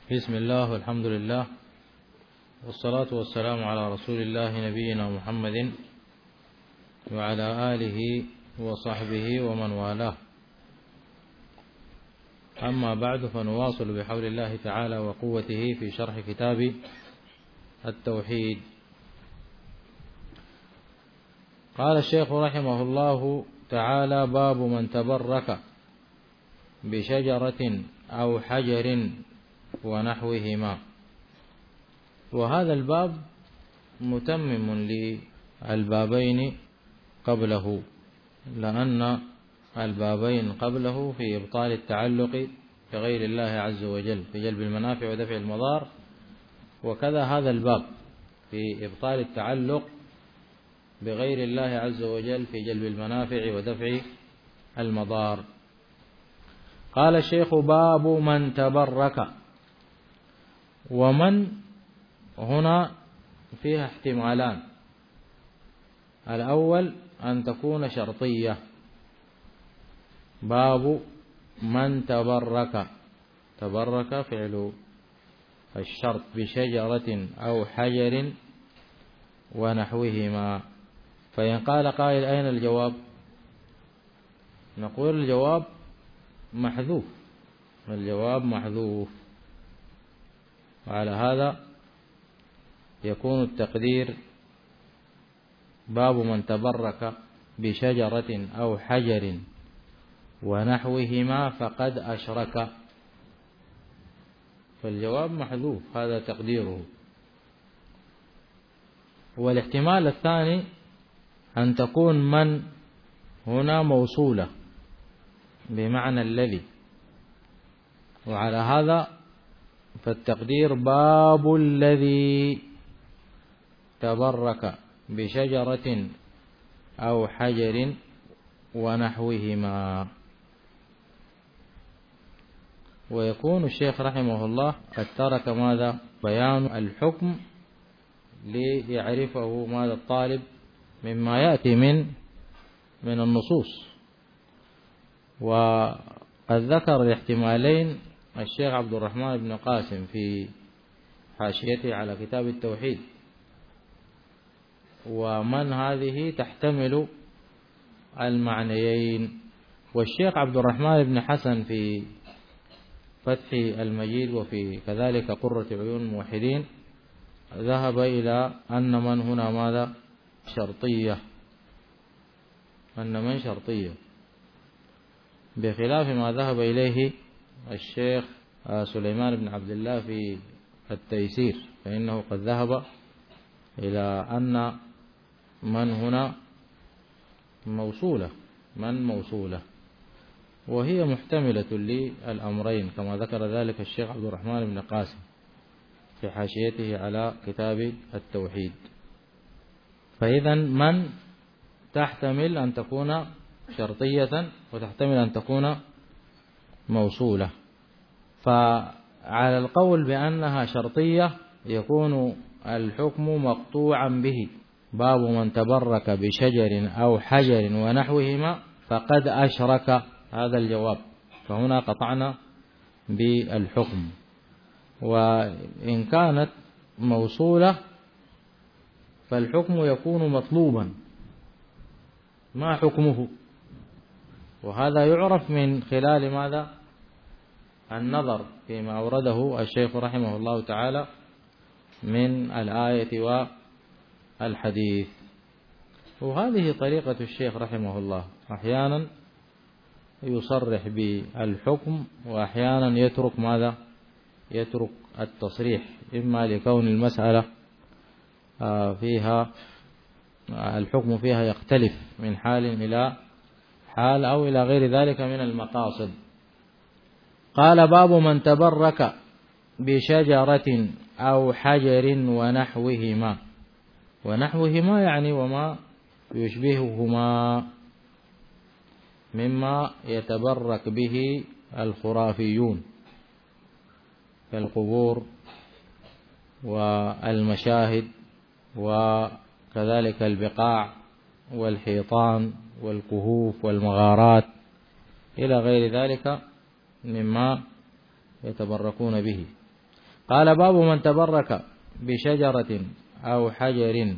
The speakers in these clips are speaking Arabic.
بسم الله والحمد لله والصلاة والسلام على رسول الله نبينا محمد وعلى آله وصحبه ومن والاه. أما بعد، فنواصل بحول الله تعالى وقوته في شرح كتاب التوحيد. قال الشيخ رحمه الله تعالى: باب من تبرك بشجرة أو حجر ونحوهما. وهذا الباب متمم للبابين قبله، لأن البابين قبله في إبطال التعلق بغير الله عز وجل في جلب المنافع ودفع المضار، وكذا هذا الباب في إبطال التعلق بغير الله عز وجل في جلب المنافع ودفع المضار. قال الشيخ: باب من تبرك. ومن هنا فيها احتمالان: الأول أن تكون شرطية، باب من تبرك، تبرك فعل الشرط، بشجرة أو حجر ونحوهما. فإن قال قائل: أين الجواب؟ نقول الجواب محذوف، الجواب محذوف، وعلى هذا يكون التقدير: باب من تبرك بشجرة أو حجر ونحوهما فقد أشرك. فالجواب محذوف، هذا تقديره. والاحتمال الثاني أن تكون من هنا موصولة بمعنى الذي، وعلى هذا فالتقدير: باب الذي تبرك بشجرة أو حجر ونحوهما. ويكون الشيخ رحمه الله قد ترك ماذا؟ بيان الحكم ليعرفه ماذا الطالب مما يأتي من النصوص. وقد ذكر الاحتمالين الشيخ عبد الرحمن بن قاسم في حاشيته على كتاب التوحيد، ومن هذه تحتمل المعنيين. والشيخ عبد الرحمن بن حسن في فتح المجيد وفي كذلك قرة عيون الموحدين ذهب إلى أن من هنا ماذا؟ شرطية، أن من شرطية، بخلاف ما ذهب إليه الشيخ سليمان بن عبد الله في التيسير، فإنه قد ذهب إلى أن من هنا موصولة، من موصولة، وهي محتملة للأمرين كما ذكر ذلك الشيخ عبد الرحمن بن قاسم في حاشيته على كتاب التوحيد. فإذا من تحتمل أن تكون شرطية وتحتمل أن تكون موصولة. فعلى القول بأنها شرطية يكون الحكم مقطوعا به: باب من تبرك بشجر أو حجر ونحوهما فقد أشرك، هذا الجواب. فهنا قطعنا بالحكم. وإن كانت موصولة فالحكم يكون مطلوبا، ما حكمه؟ وهذا يعرف من خلال ماذا؟ النظر فيما أورده الشيخ رحمه الله تعالى من الآية والحديث. وهذه طريقة الشيخ رحمه الله، أحيانا يصرح بالحكم وأحيانا يترك ماذا؟ يترك التصريح، إما لكون المسألة فيها الحكم فيها يختلف من حال إلى حال أو إلى غير ذلك من المقاصد. قال: باب من تبرك بشجرة أو حجر ونحوهما. ونحوهما يعني وما يشبههما مما يتبرك به الخرافيون كالقبور والمشاهد وكذلك البقاع والحيطان والكهوف والمغارات إلى غير ذلك مما يتبركون به. قال باب من تبرك بشجرة أو حجر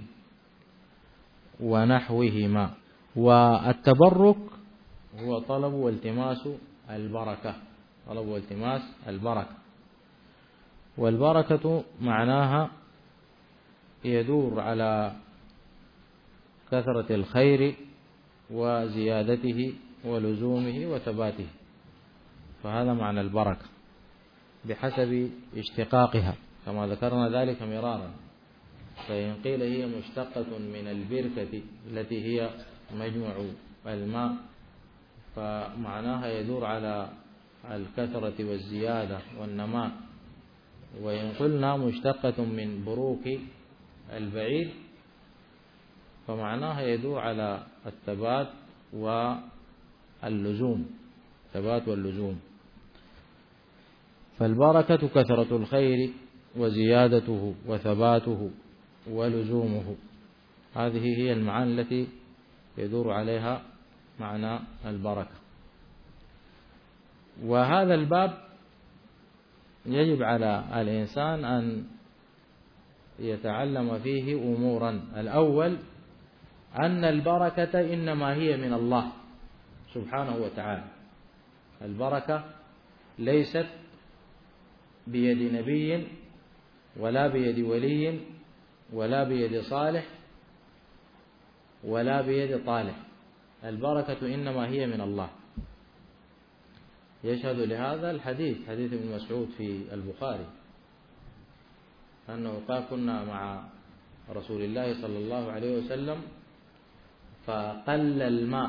ونحوهما. والتبرك هو طلب والتماس البركة، طلب والتماس البركة، والبركة معناها يدور على كثرة الخير وزيادته ولزومه وثباته، فهذا معنى البركة بحسب اشتقاقها كما ذكرنا ذلك مرارا. فإن قيل هي مشتقة من البركة التي هي مجمع الماء فمعناها يدور على الكثرة والزيادة والنماء. وإن قلنا مشتقة من بروك البعير فمعناها يدور على الثبات واللزوم، ثبات واللزوم. فالبركة كثرة الخير وزيادته وثباته ولزومه، هذه هي المعاني التي يدور عليها معنى البركة. وهذا الباب يجب على الإنسان أن يتعلم فيه أمورا. الأول أن البركة إنما هي من الله سبحانه وتعالى، البركة ليست بيد نبي ولا بيد ولي ولا بيد صالح ولا بيد طالح، البركة إنما هي من الله. يشهد لهذا الحديث، حديث ابن مسعود في البخاري أنه قال كنا مع رسول الله صلى الله عليه وسلم فقل الماء،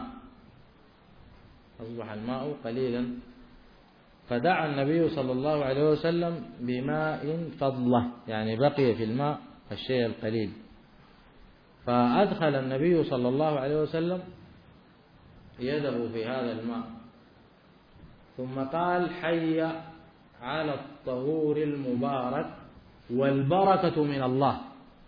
أصبح الماء قليلا، فدعا النبي صلى الله عليه وسلم بماء فضلة، يعني بقي في الماء الشيء القليل، فأدخل النبي صلى الله عليه وسلم يده في هذا الماء ثم قال حي على الطهور المبارك والبركة من الله،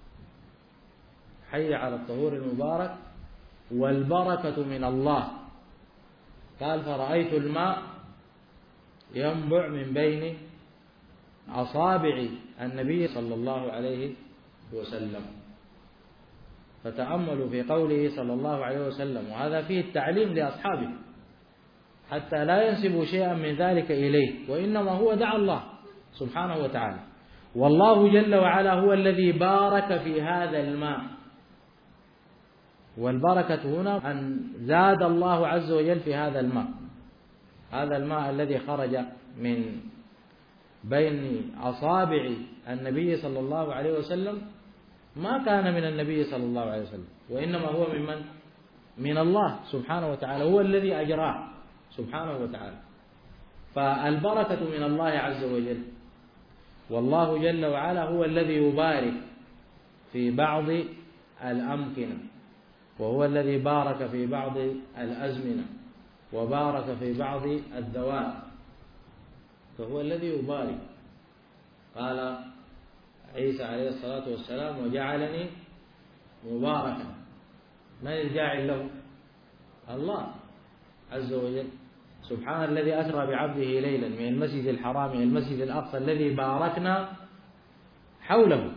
حي على الطهور المبارك والبركة من الله. قال فرأيت الماء ينبع من بين أصابع النبي صلى الله عليه وسلم. فتأملوا في قوله صلى الله عليه وسلم، وهذا فيه التعليم لأصحابه حتى لا ينسبوا شيئا من ذلك إليه، وإنما هو دعا الله سبحانه وتعالى، والله جل وعلا هو الذي بارك في هذا الماء. والبركة هنا أن زاد الله عز وجل في هذا الماء، هذا الماء الذي خرج من بين أصابع النبي صلى الله عليه وسلم ما كان من النبي صلى الله عليه وسلم، وإنما هو من الله سبحانه وتعالى، هو الذي أجراه سبحانه وتعالى. فالبركة من الله عز وجل، والله جل وعلا هو الذي يبارك في بعض الأمكنة، وهو الذي بارك في بعض الأزمنة، وبارك في بعض الذوات، فهو الذي يبارك. قال عيسى عليه الصلاة والسلام وجعلني مباركا، من الجاعل له؟ الله عز وجل. سبحان الذي أسرى بعبده ليلا من المسجد الحرام إلى المسجد الأقصى الذي باركنا حوله.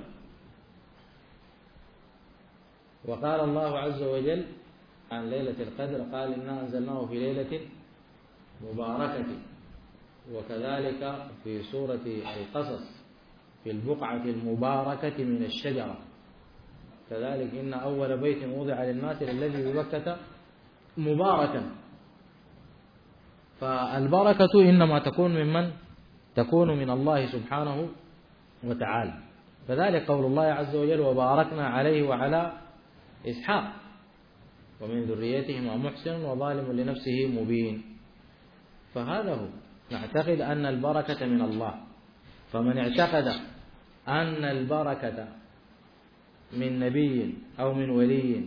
وقال الله عز وجل عن ليلة القدر قال إنا أنزلناه في ليلة مباركة. وكذلك في سورة القصص في البقعة المباركة من الشجرة كذلك إن أول بيت وضع للناس الذي ببكة مباركا. فالبركة إنما تكون ممن؟ تكون من الله سبحانه وتعالى. فذلك قول الله عز وجل وباركنا عليه وعلى إسحاق ومن ذريتهما محسن وظالم لنفسه مبين. فهذا هو، نعتقد أن البركة من الله. فمن اعتقد أن البركة من نبي أو من ولي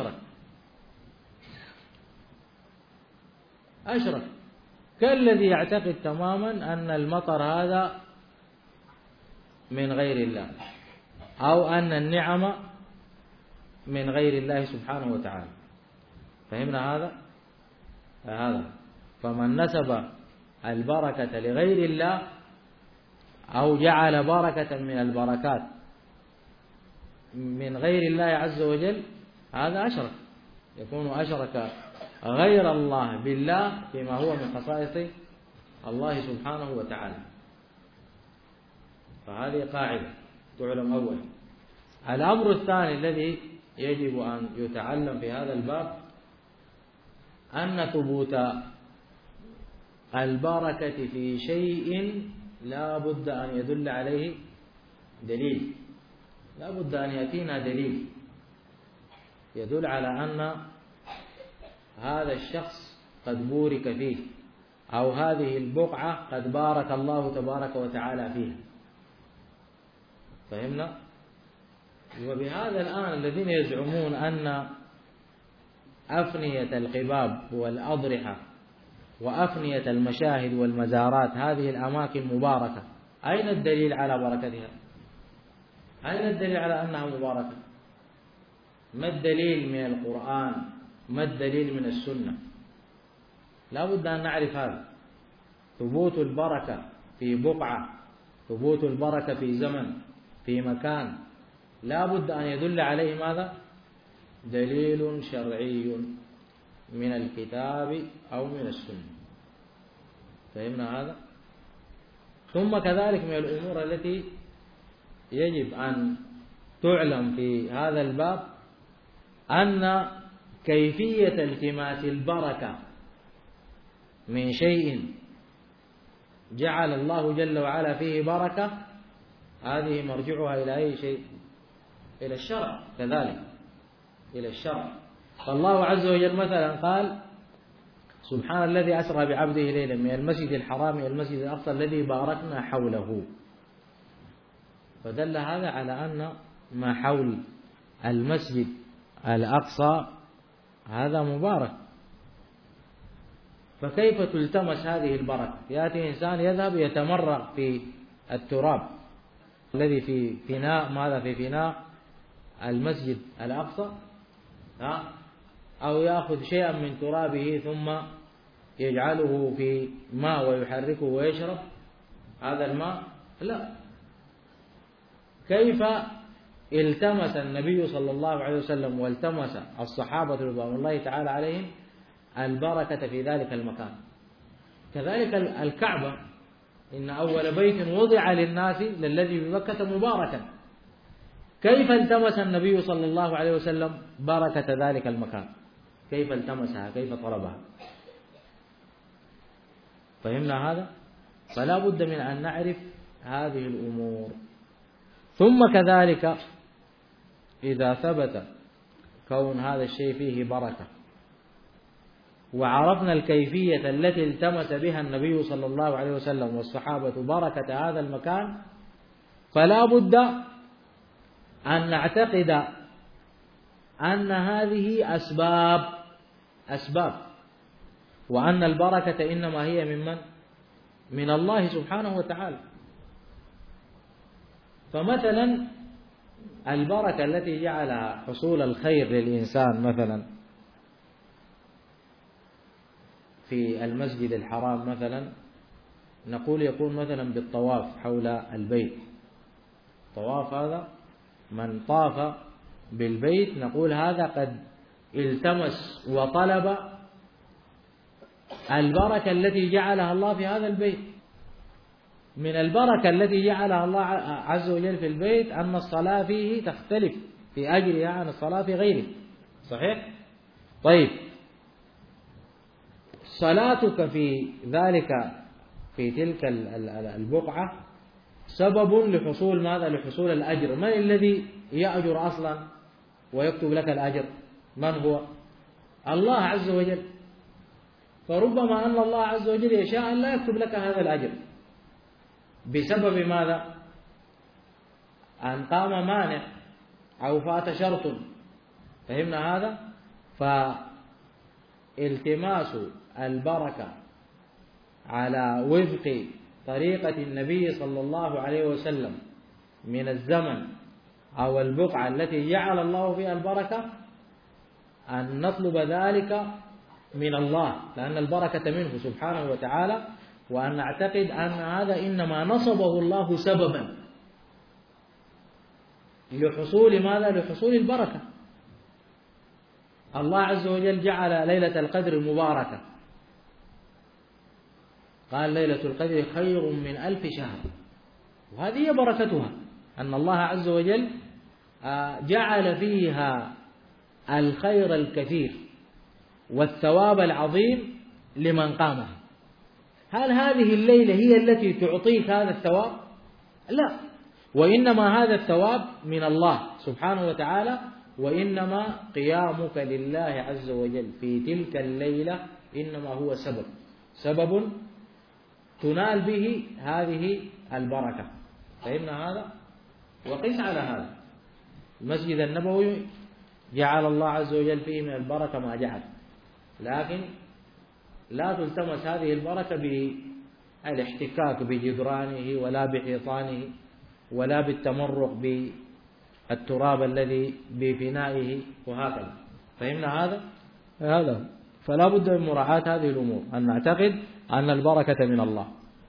أشرك، كالذي يعتقد تماما أن المطر هذا من غير الله، أو أن النعم من غير الله سبحانه وتعالى. فهمنا هذا؟ فمن نسب البركة لغير الله أو جعل بركة من البركات من غير الله عز وجل، هذا أشرك، يكون أشرك غير الله بالله فيما هو من خصائص الله سبحانه وتعالى. فهذه قاعدة تعلم أولا. الأمر الثاني الذي يجب أن يتعلم في هذا الباب أن ثبوت البركة في شيء لا بد أن يدل عليه دليل، لا بد أن يأتينا دليل يدل على أن هذا الشخص قد بورك فيه، أو هذه البقعة قد بارك الله تبارك وتعالى فيها. فهمنا؟ وبهذا الآن الذين يزعمون أن أفنية القباب والأضرحة وأفنية المشاهد والمزارات هذه الأماكن مباركة، أين الدليل على بركتها؟ أين الدليل على أنها مباركة؟ ما الدليل من القرآن؟ ما الدليل من السنة؟ لا بد أن نعرف هذا. ثبوت البركة في بقعة، ثبوت البركة في زمن، في مكان، لا بد أن يدل عليه ماذا؟ دليل شرعي من الكتاب أو من السنة. فهمنا هذا؟ ثم كذلك من الأمور التي يجب أن تعلم في هذا الباب أن كيفية التماس البركة من شيء جعل الله جل وعلا فيه بركة، هذه مرجعها إلى أي شيء؟ إلى الشرع كذلك، إلى الشرع. فالله عز وجل مثلا قال: سبحان الذي أسرى بعبده ليلا من المسجد الحرام إلى المسجد الأقصى الذي باركنا حوله. فدل هذا على أن ما حول المسجد الأقصى هذا مبارك. فكيف تلتمس هذه البركة؟ يأتي إنسان يذهب يتمرغ في التراب الذي في فناء، ماذا في فناء المسجد الأقصى، أو يأخذ شيئا من ترابه ثم يجعله في ماء ويحركه ويشرب هذا الماء؟ لا. كيف التمس النبي صلى الله عليه وسلم والتمس الصحابة رضوان الله تعالى عليهم البركة في ذلك المكان؟ كذلك الكعبة، إن أول بيت وضع للناس للذي بمكة مباركا. كيف التمس النبي صلى الله عليه وسلم بركة ذلك المكان؟ كيف التمسها؟ كيف طلبها؟ فهمنا هذا؟ فلا بد من أن نعرف هذه الأمور. ثم كذلك إذا ثبت كون هذا الشيء فيه بركة وعرفنا الكيفية التي التمس بها النبي صلى الله عليه وسلم والصحابة بركة هذا المكان، فلا بد أن نعتقد أن هذه أسباب، وأن البركة إنما هي من من؟ من الله سبحانه وتعالى. فمثلا البركة التي جعلها حصول الخير للإنسان مثلا في المسجد الحرام مثلا، نقول يكون مثلا بالطواف حول البيت. طواف هذا من طاف بالبيت نقول هذا قد التمس وطلب البركة التي جعلها الله في هذا البيت. من البركة التي جعلها الله عز وجل في البيت أن الصلاة فيه تختلف في أجرها عن الصلاة في غيره. صحيح؟ طيب، صلاتك في ذلك في تلك البقعة سبب لحصول ماذا؟ لحصول الأجر. من الذي يأجر أصلا ويكتب لك الأجر؟ من هو؟ الله عز وجل. فربما أن الله عز وجل يشاء أن لا يكتب لك هذا الأجر بسبب ماذا؟ أن قام مانع أو فات شرط. فهمنا هذا؟ فالتماس البركة على وفق طريقة النبي صلى الله عليه وسلم من الزمن أو البقعة التي جعل الله فيها البركة، أن نطلب ذلك من الله، لأن البركة منه سبحانه وتعالى، وأن نعتقد أن هذا إنما نصبه الله سببا لحصول ماذا؟ لحصول البركة. الله عز وجل جعل ليلة القدر مباركة، قال ليلة القدر خير من 1000 شهر، وهذه هي بركتها، أن الله عز وجل جعل فيها الخير الكثير والثواب العظيم لمن قامها. هل هذه الليلة هي التي تعطيك هذا الثواب؟ لا، وإنما هذا الثواب من الله سبحانه وتعالى، وإنما قيامك لله عز وجل في تلك الليلة إنما هو سبب تنال به هذه البركة. فإن هذا وقس على هذا. المسجد النبوي جعل الله عز وجل فيه من البركة ما جعل، لكن لا تلتمس هذه البركة بالاحتكاك بجدرانه ولا بحيطانه ولا بالتمرق بالتراب الذي بفنائه وهكذا. فهمنا هذا فلا بد من مراعاة هذه الأمور، أن نعتقد أن البركة من الله،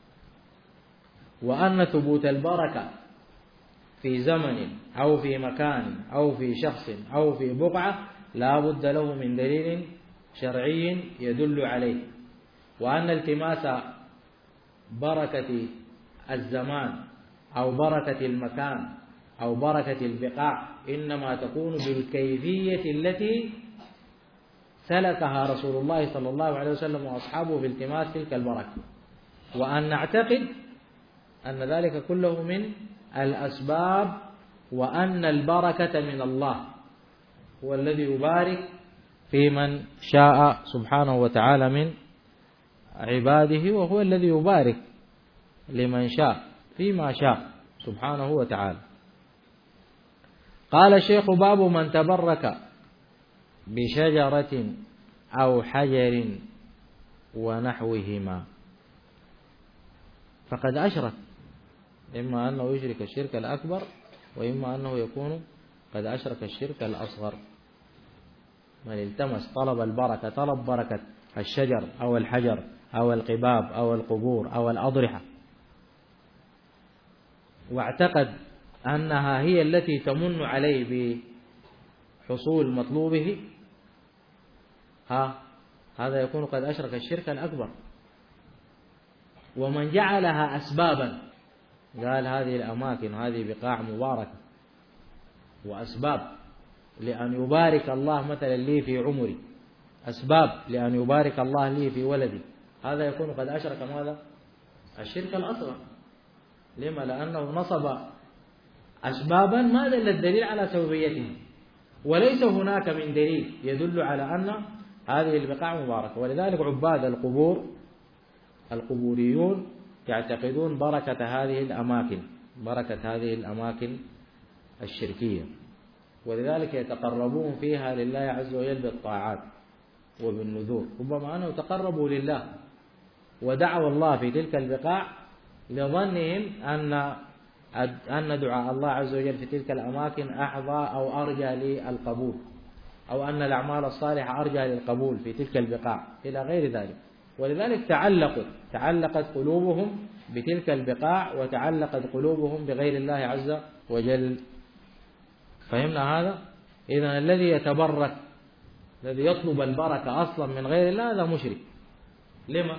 وأن ثبوت البركة في زمن أو في مكان أو في شخص أو في بقعة لا بد له من دليل شرعي يدل عليه، وأن التماس بركة الزمان أو بركة المكان أو بركة البقاع إنما تكون بالكيفية التي سلكها رسول الله صلى الله عليه وسلم وأصحابه في التماس تلك البركة، وأن نعتقد أن ذلك كله من الأسباب، وأن البركة من الله، هو الذي يبارك في من شاء سبحانه وتعالى من عباده، وهو الذي يبارك لمن شاء فيما شاء سبحانه وتعالى. قال الشيخ: باب من تبرك بشجرة أو حجر ونحوهما فقد أشرك، إما أنه يشرك الشرك الأكبر، وإما أنه يكون قد أشرك الشرك الأصغر. من التمس طلب البركة، طلب بركة الشجر أو الحجر أو القباب أو القبور أو الأضرحة، واعتقد أنها هي التي تمن عليه بحصول مطلوبه، هذا يكون قد أشرك الشرك الأكبر. ومن جعلها أسبابا، قال هذه الأماكن هذه بقاع مباركة وأسباب لأن يبارك الله مثلا لي في عمري، أسباب لأن يبارك الله لي في ولدي، هذا يكون قد أشرك ماذا؟ الشرك الأصغر. لما؟ لأنه نصب أسبابا ما دل الدليل على سببيته، وليس هناك من دليل يدل على أن هذه البقاع مباركة. ولذلك عباد القبوريون يعتقدون بركة هذه الأماكن الشركية، ولذلك يتقربون فيها لله عز وجل بالطاعات وبالنذور، ربما أنه تقربوا لله ودعوا الله في تلك البقاع لظنهم أن دعاء الله عز وجل في تلك الأماكن أحظى أو أرجى للقبول، أو أن الأعمال الصالحة أرجى للقبول في تلك البقاع إلى غير ذلك. ولذلك تعلقت قلوبهم بتلك البقاع، وتعلقت قلوبهم بغير الله عز وجل. فهمنا هذا؟ إذن الذي يتبرك، الذي يطلب البركة أصلا من غير الله، هذا مشرك. لما؟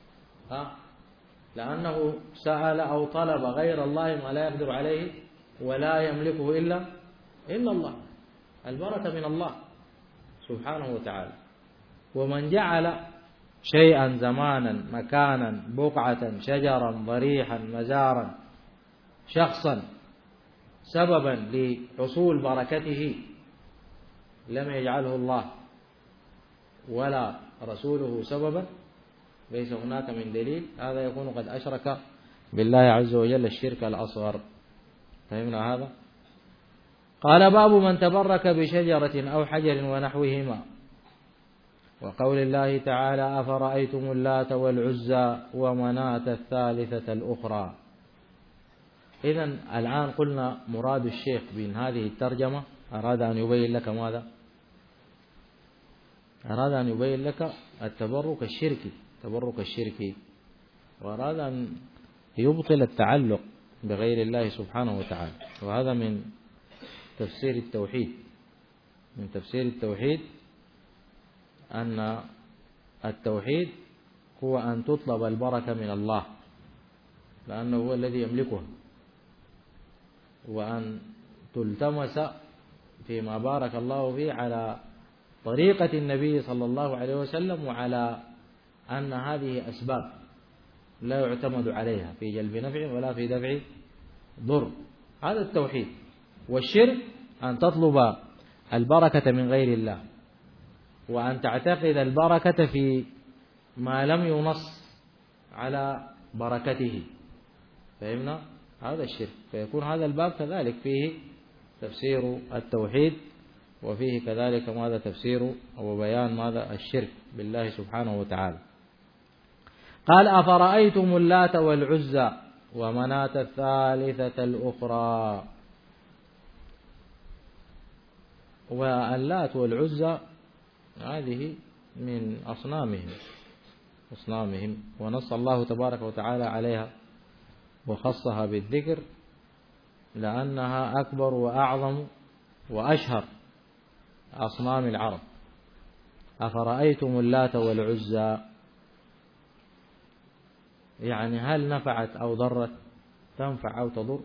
لأنه سأل أو طلب غير الله ما لا يقدر عليه ولا يملكه إلا الله. البركة من الله سبحانه وتعالى. ومن جعل شيئا، زمانا، مكانا، بقعة، شجرا، ضريحا، مزارا، شخصا سببا لحصول بركته لم يجعله الله ولا رسوله سببا، ليس هناك من دليل، هذا يكون قد أشرك بالله عز وجل الشرك الأصغر. فهمنا هذا؟ قال: باب من تبرك بشجرة أو حجر ونحوهما، وقول الله تعالى: أفرأيتم اللات والعزى ومناة الثالثة الأخرى. إذن الآن قلنا مراد الشيخ من هذه الترجمة أراد أن يبين لك ماذا؟ أراد أن يبين لك التبرك الشركي وأراد أن يبطل التعلق بغير الله سبحانه وتعالى. وهذا من تفسير التوحيد، من تفسير التوحيد أن التوحيد هو أن تطلب البركة من الله لأنه هو الذي يملكها، وأن تلتمس فيما بارك الله فيه على طريقة النبي صلى الله عليه وسلم، وعلى أن هذه أسباب لا يعتمد عليها في جلب نفع ولا في دفع ضر. هذا التوحيد. والشرك أن تطلب البركة من غير الله، وأن تعتقد البركة في ما لم ينص على بركته. فهمنا؟ هذا الشرك. فيكون هذا الباب كذلك فيه تفسير التوحيد، وفيه كذلك ماذا تفسير وبيان ماذا الشرك بالله سبحانه وتعالى. قال: أفرأيتم اللات والعزى ومناة الثالثة الأخرى. واللات والعزى هذه من أصنامهم، ونص الله تبارك وتعالى عليها وخصها بالذكر لأنها أكبر وأعظم وأشهر أصنام العرب. أفرأيتم اللات والعزى، يعني هل نفعت أو ضرت؟ تنفع أو تضر؟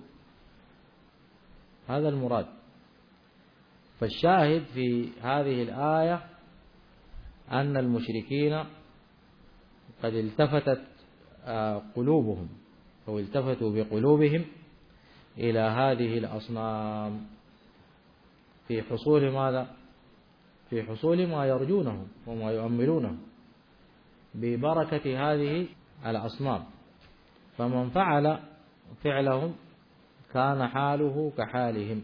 هذا المراد. فالشاهد في هذه الآية أن المشركين قد التفتت قلوبهم أو التفتوا بقلوبهم إلى هذه الأصنام في حصول ماذا؟ في حصول ما يرجونه وما يؤملونه ببركة هذه الأصنام. فمن فعل فعلهم كان حاله كحالهم،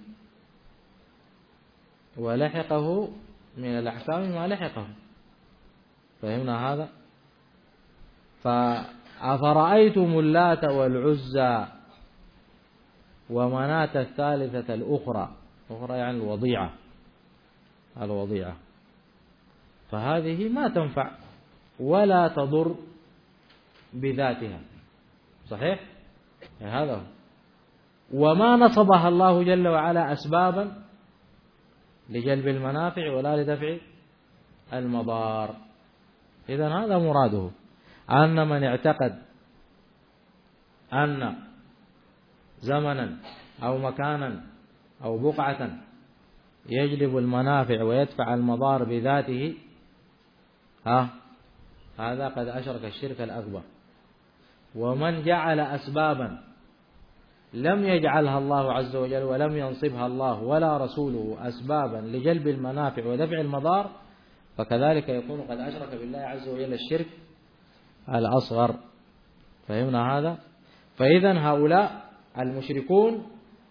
ولحقه من الأحكام ما لحقه. فهمنا هذا؟ فأفرأيتم اللات والعزى ومناة الثالثة الأخرى، أخرى يعني الوضيعة، فهذه ما تنفع ولا تضر بذاتها. صحيح؟ هذا هو. وما نصبها الله جل وعلا أسبابا لجلب المنافع ولا لدفع المضار. إذن هذا مراده، أن من اعتقد أن زمنا أو مكانا أو بقعة يجلب المنافع ويدفع المضار بذاته، هذا قد أشرك الشرك الأكبر. ومن جعل أسبابا لم يجعلها الله عز وجل ولم ينصبها الله ولا رسوله أسبابا لجلب المنافع ودفع المضار، فكذلك يكون قد أشرك بالله عز وجل الشرك الأصغر. فهمنا هذا؟ فإذا هؤلاء المشركون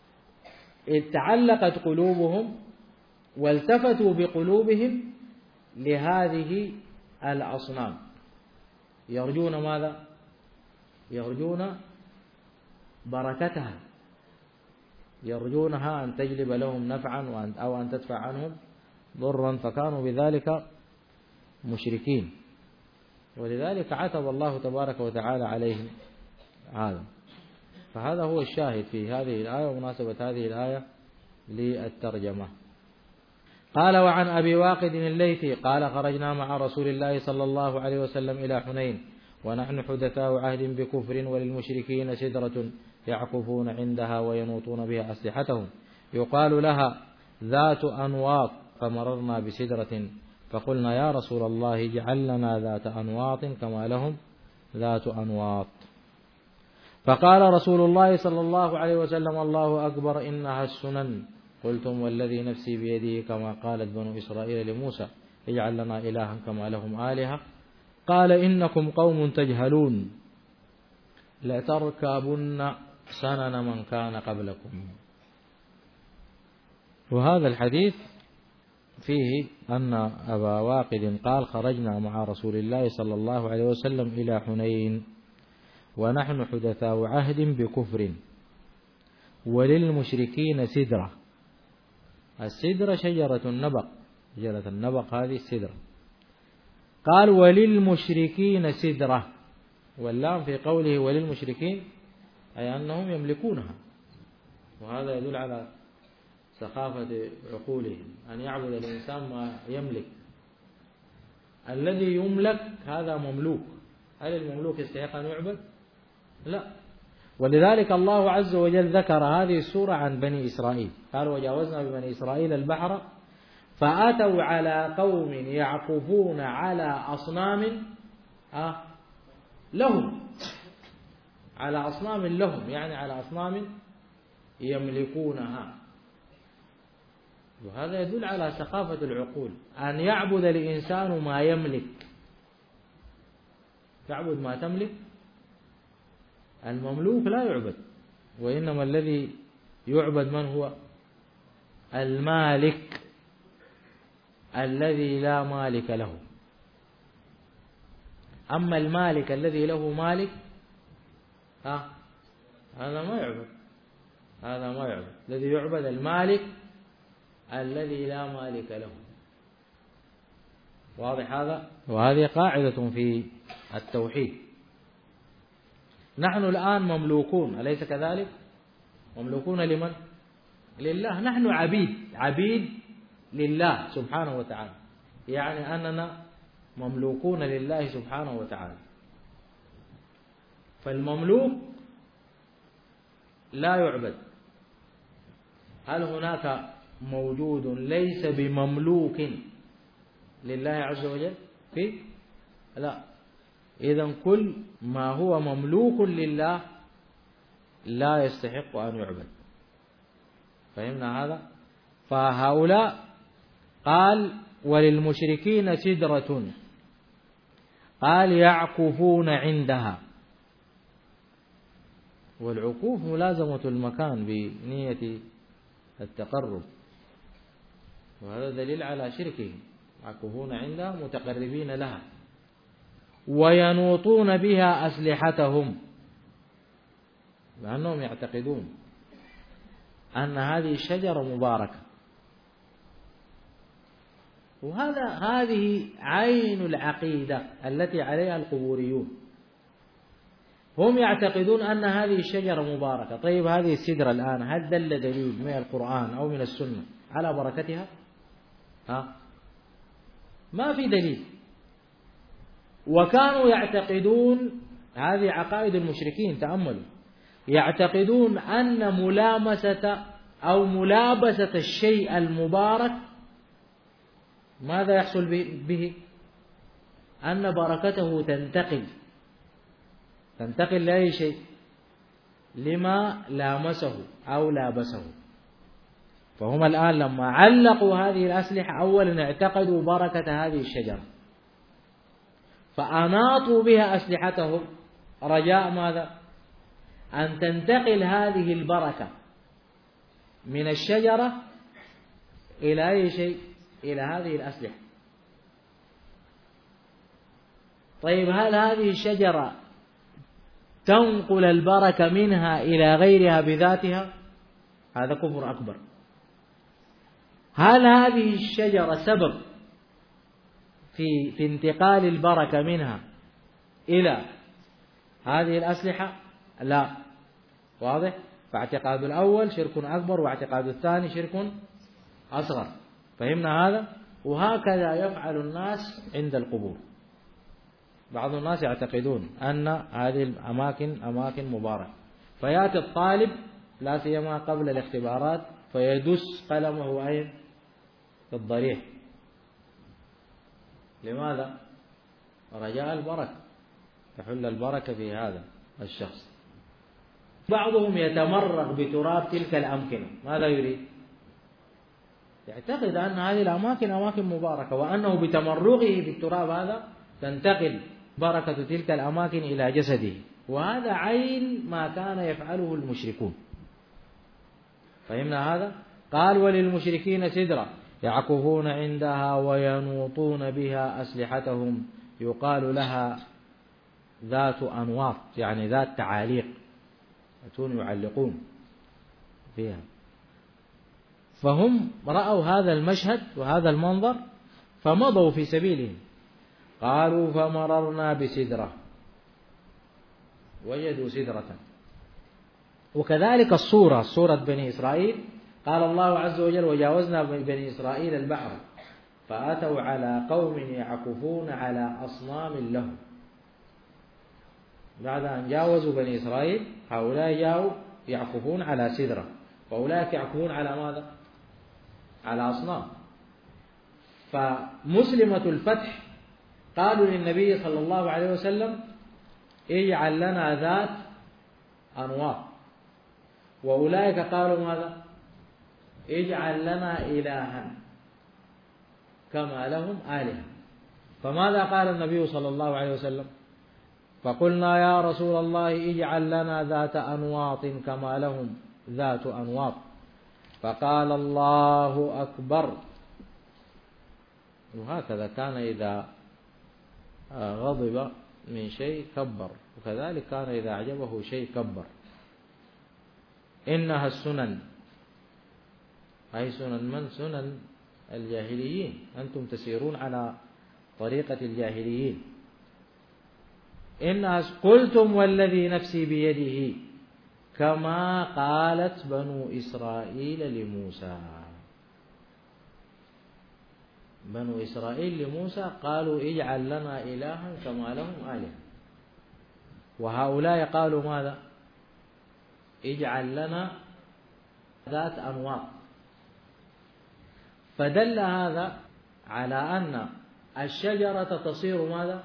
تعلقت قلوبهم والتفتوا بقلوبهم لهذه الأصنام، يرجون ماذا؟ يرجون بركتها، يرجونها أن تجلب لهم نفعا أو أن تدفع عنهم ضرا، فكانوا بذلك مشركين. ولذلك عتب الله تبارك وتعالى عليهم هذا. فهذا هو الشاهد في هذه الآية ومناسبة هذه الآية للترجمة. قال: وعن أبي واقد الليثي قال: خرجنا مع رسول الله صلى الله عليه وسلم إلى حنين ونحن حدثاء عهد بكفر، وللمشركين سدرة يعكفون عندها وينوطون بها أسلحتهم يقال لها ذات أنواط، فمررنا بسدرة فقلنا: يا رسول الله اجعل لنا ذات أنواط كما لهم ذات أنواط. فقال رسول الله صلى الله عليه وسلم: الله أكبر، إنها السنن. قلتم: والذي نفسي بيده كما قالت بنو إسرائيل لموسى اجعل لنا إلها كما لهم آلهة. قال: إنكم قوم تجهلون لتركبن سنن من كان قبلكم. وهذا الحديث فيه أن أبا واقد قال: خرجنا مع رسول الله صلى الله عليه وسلم إلى حنين ونحن حدثاء عهد بكفر، وللمشركين سدرة. السدرة شجرة النبق، شجرة النبق هذه السدرة. قال: وللمشركين سدرة، واللام في قوله وللمشركين أي أنهم يملكونها، وهذا يدل على سخافة عقولهم، أن يعبد الإنسان ما يملك. الذي يملك هذا مملوك، هل المملوك يستحق أن يعبد؟ لا. ولذلك الله عز وجل ذكر هذه السورة عن بني إسرائيل، قال وجاوزنا ببني إسرائيل البحر فأتوا على قوم يعكفون على أصنام لهم، على أصنام لهم يعني على أصنام يملكونها. وهذا يدل على سخافة العقول، أن يعبد الإنسان ما يملك. تعبد ما تملك، المملوك لا يعبد، وإنما الذي يعبد من هو؟ المالك الذي لا مالك له. أما المالك الذي له مالك هذا ما يعبد، هذا ما يعبد. الذي يعبد المالك الذي لا مالك له. واضح هذا؟ وهذه قاعدة في التوحيد. نحن الآن مملوكون، أليس كذلك؟ مملوكون لمن؟ لله. نحن عبيد لله سبحانه وتعالى، يعني أننا مملوكون لله سبحانه وتعالى. فالمملوك لا يعبد. هل هناك موجود ليس بمملوك لله عز وجل؟ لا. إذن كل ما هو مملوك لله لا يستحق أن يعبد. فهمنا هذا؟ فهؤلاء قال وللمشركين سدرة، قال يعكفون عندها. والعكوف ملازمة المكان بنية التقرب، وهذا دليل على شركهم، يعكفون عندها متقربين لها. وينوطون بها أسلحتهم، لأنهم يعتقدون أن هذه الشجرة مباركة. هذه عين العقيدة التي عليها القبوريون. هم يعتقدون أن هذه الشجرة مباركة. طيب هذه السدرة الآن هل دل دليل من القرآن أو من السنة على بركتها؟ ما في دليل. وكانوا يعتقدون، هذه عقائد المشركين، تأملوا، يعتقدون أن ملابسة الشيء المبارك ماذا يحصل به؟ أن بركته تنتقل لأي شيء، لما لامسه أو لابسه. فهم الآن لما علقوا هذه الأسلحة أولا اعتقدوا بركة هذه الشجرة، فأناطوا بها أسلحتهم رجاء ماذا؟ أن تنتقل هذه البركة من الشجرة إلى أي شيء؟ إلى هذه الأسلحة. طيب هل هذه الشجرة تنقل البركة منها إلى غيرها بذاتها؟ هذا كفر أكبر. هل هذه الشجرة سبب في انتقال البركة منها إلى هذه الأسلحة؟ لا. واضح؟ فاعتقاد الأول شرك أكبر، واعتقاد الثاني شرك أصغر. فهمنا هذا؟ وهكذا يفعل الناس عند القبور. بعض الناس يعتقدون أن هذه الأماكن أماكن مباركة، فيأتي الطالب لا سيما قبل الاختبارات فيدس قلمه أين؟ في الضريح. لماذا؟ رجاء البركة، تحل البركة في هذا الشخص. بعضهم يتمرغ بتراب تلك الأمكنة. ماذا يريد؟ يعتقد أن هذه الأماكن أماكن مباركة، وأنه بتمرغه بالتراب هذا تنتقل بركة تلك الأماكن إلى جسده. وهذا عين ما كان يفعله المشركون. فهمنا هذا؟ قال وللمشركين سدرة يعكفون عندها وينوطون بها أسلحتهم، يقال لها ذات أنواط، يعني ذات تعاليق، يعلقون فيها. فهم رأوا هذا المشهد وهذا المنظر فمضوا في سبيلهم. قالوا فمررنا بسدرة، وجدوا سدرة. وكذلك سورة بني إسرائيل قال الله عز وجل وجاوزنا بني إسرائيل البحر فأتوا على قوم يعكفون على أصنام لهم. بعد أن جاوزوا بني إسرائيل هؤلاء جاءوا يعكفون على سدرة، وأولئك يعكفون على ماذا؟ على أصنام. فمسلمة الفتح قالوا للنبي صلى الله عليه وسلم اجعل لنا ذات أنواط، وأولئك قالوا ماذا؟ اجعل لنا إلها كما لهم آلهة. فماذا قال النبي صلى الله عليه وسلم؟ فقلنا يا رسول الله اجعل لنا ذات أنواط كما لهم ذات أنواط. فقال الله أكبر. وهكذا كان إذا غضب من شيء كبر، وكذلك كان إذا أعجبه شيء كبر. إنها السنن، أي سنن من؟ سنن الجاهليين، أنتم تسيرون على طريقة الجاهليين. إنها قلتم والذي نفسي بيده كما قالت بنو إسرائيل لموسى. بنو إسرائيل لموسى قالوا اجعل لنا إلها كما لهم آلهة، وهؤلاء قالوا ماذا؟ اجعل لنا ذات أنواط. فدل هذا على أن الشجرة تصير ماذا؟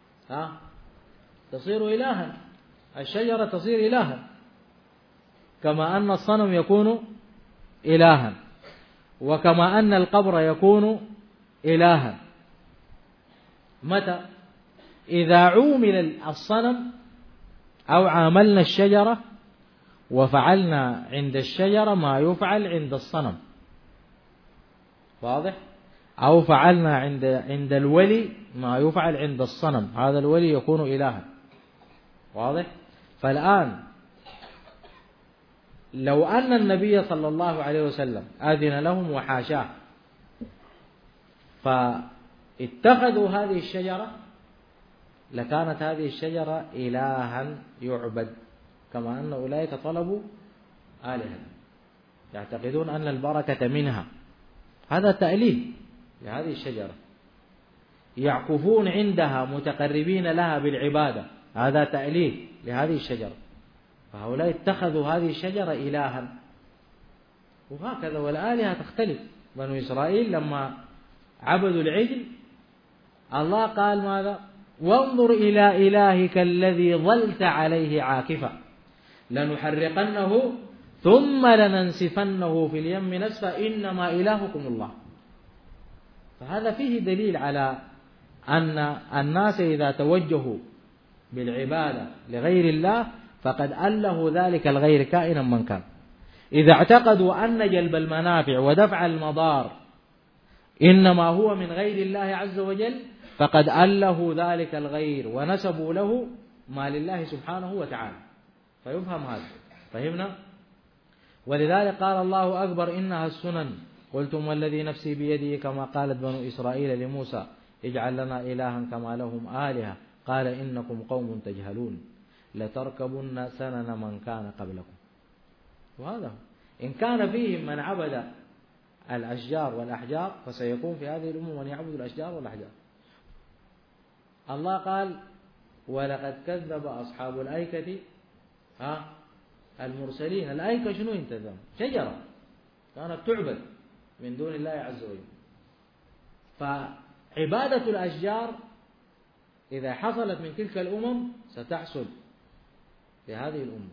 تصير إلها. الشجرة تصير إلها، كما أن الصنم يكون إلها، وكما أن القبر يكون إلها. متى؟ إذا عومل الصنم أو عاملنا الشجرة وفعلنا عند الشجرة ما يفعل عند الصنم، واضح؟ أو فعلنا عند الولي ما يفعل عند الصنم، هذا الولي يكون إلها، واضح؟ فالآن لو أن النبي صلى الله عليه وسلم أذن لهم وحاشاه فاتخذوا هذه الشجرة لكانت هذه الشجرة إلها يعبد، كما أن أولئك طلبوا آلهة يعتقدون أن البركة منها. هذا تأليه لهذه الشجرة، يعكفون عندها متقربين لها بالعبادة، هذا تأليه لهذه الشجرة. فهؤلاء اتخذوا هذه الشجرة إلها. وهكذا والآلهة تختلف. بنو إسرائيل لما عبدوا العجل الله قال ماذا؟ وانظر إلى إلهك الذي ظلت عليه عاكفا لنحرقنه ثم لننسفنه في اليم نسفا إنما إلهكم الله. فهذا فيه دليل على أن الناس إذا توجهوا بالعبادة لغير الله فقد أله ذلك الغير كائنا من كان. إذا اعتقدوا أن جلب المنافع ودفع المضار إنما هو من غير الله عز وجل فقد أله ذلك الغير ونسبوا له ما لله سبحانه وتعالى. فيفهم هذا، فهمنا؟ ولذلك قال الله أكبر إنها السنن قلتم والذي نفسي بيده كما قالت بنو إسرائيل لموسى اجعل لنا إلها كما لهم آلهة قال إنكم قوم تجهلون لتركبن سنن من كان قبلكم. وهذا إن كان فيهم من عبد الأشجار والأحجار فسيكون في هذه الأمة من يعبد الأشجار والأحجار. الله قال ولقد كذب أصحاب الأيكة المرسلين. الأيكة شنو انتظام؟ شجرة كانت تعبد من دون الله عز وجل. فعبادة الأشجار إذا حصلت من تلك الأمم ستحصل في هذه الأمة.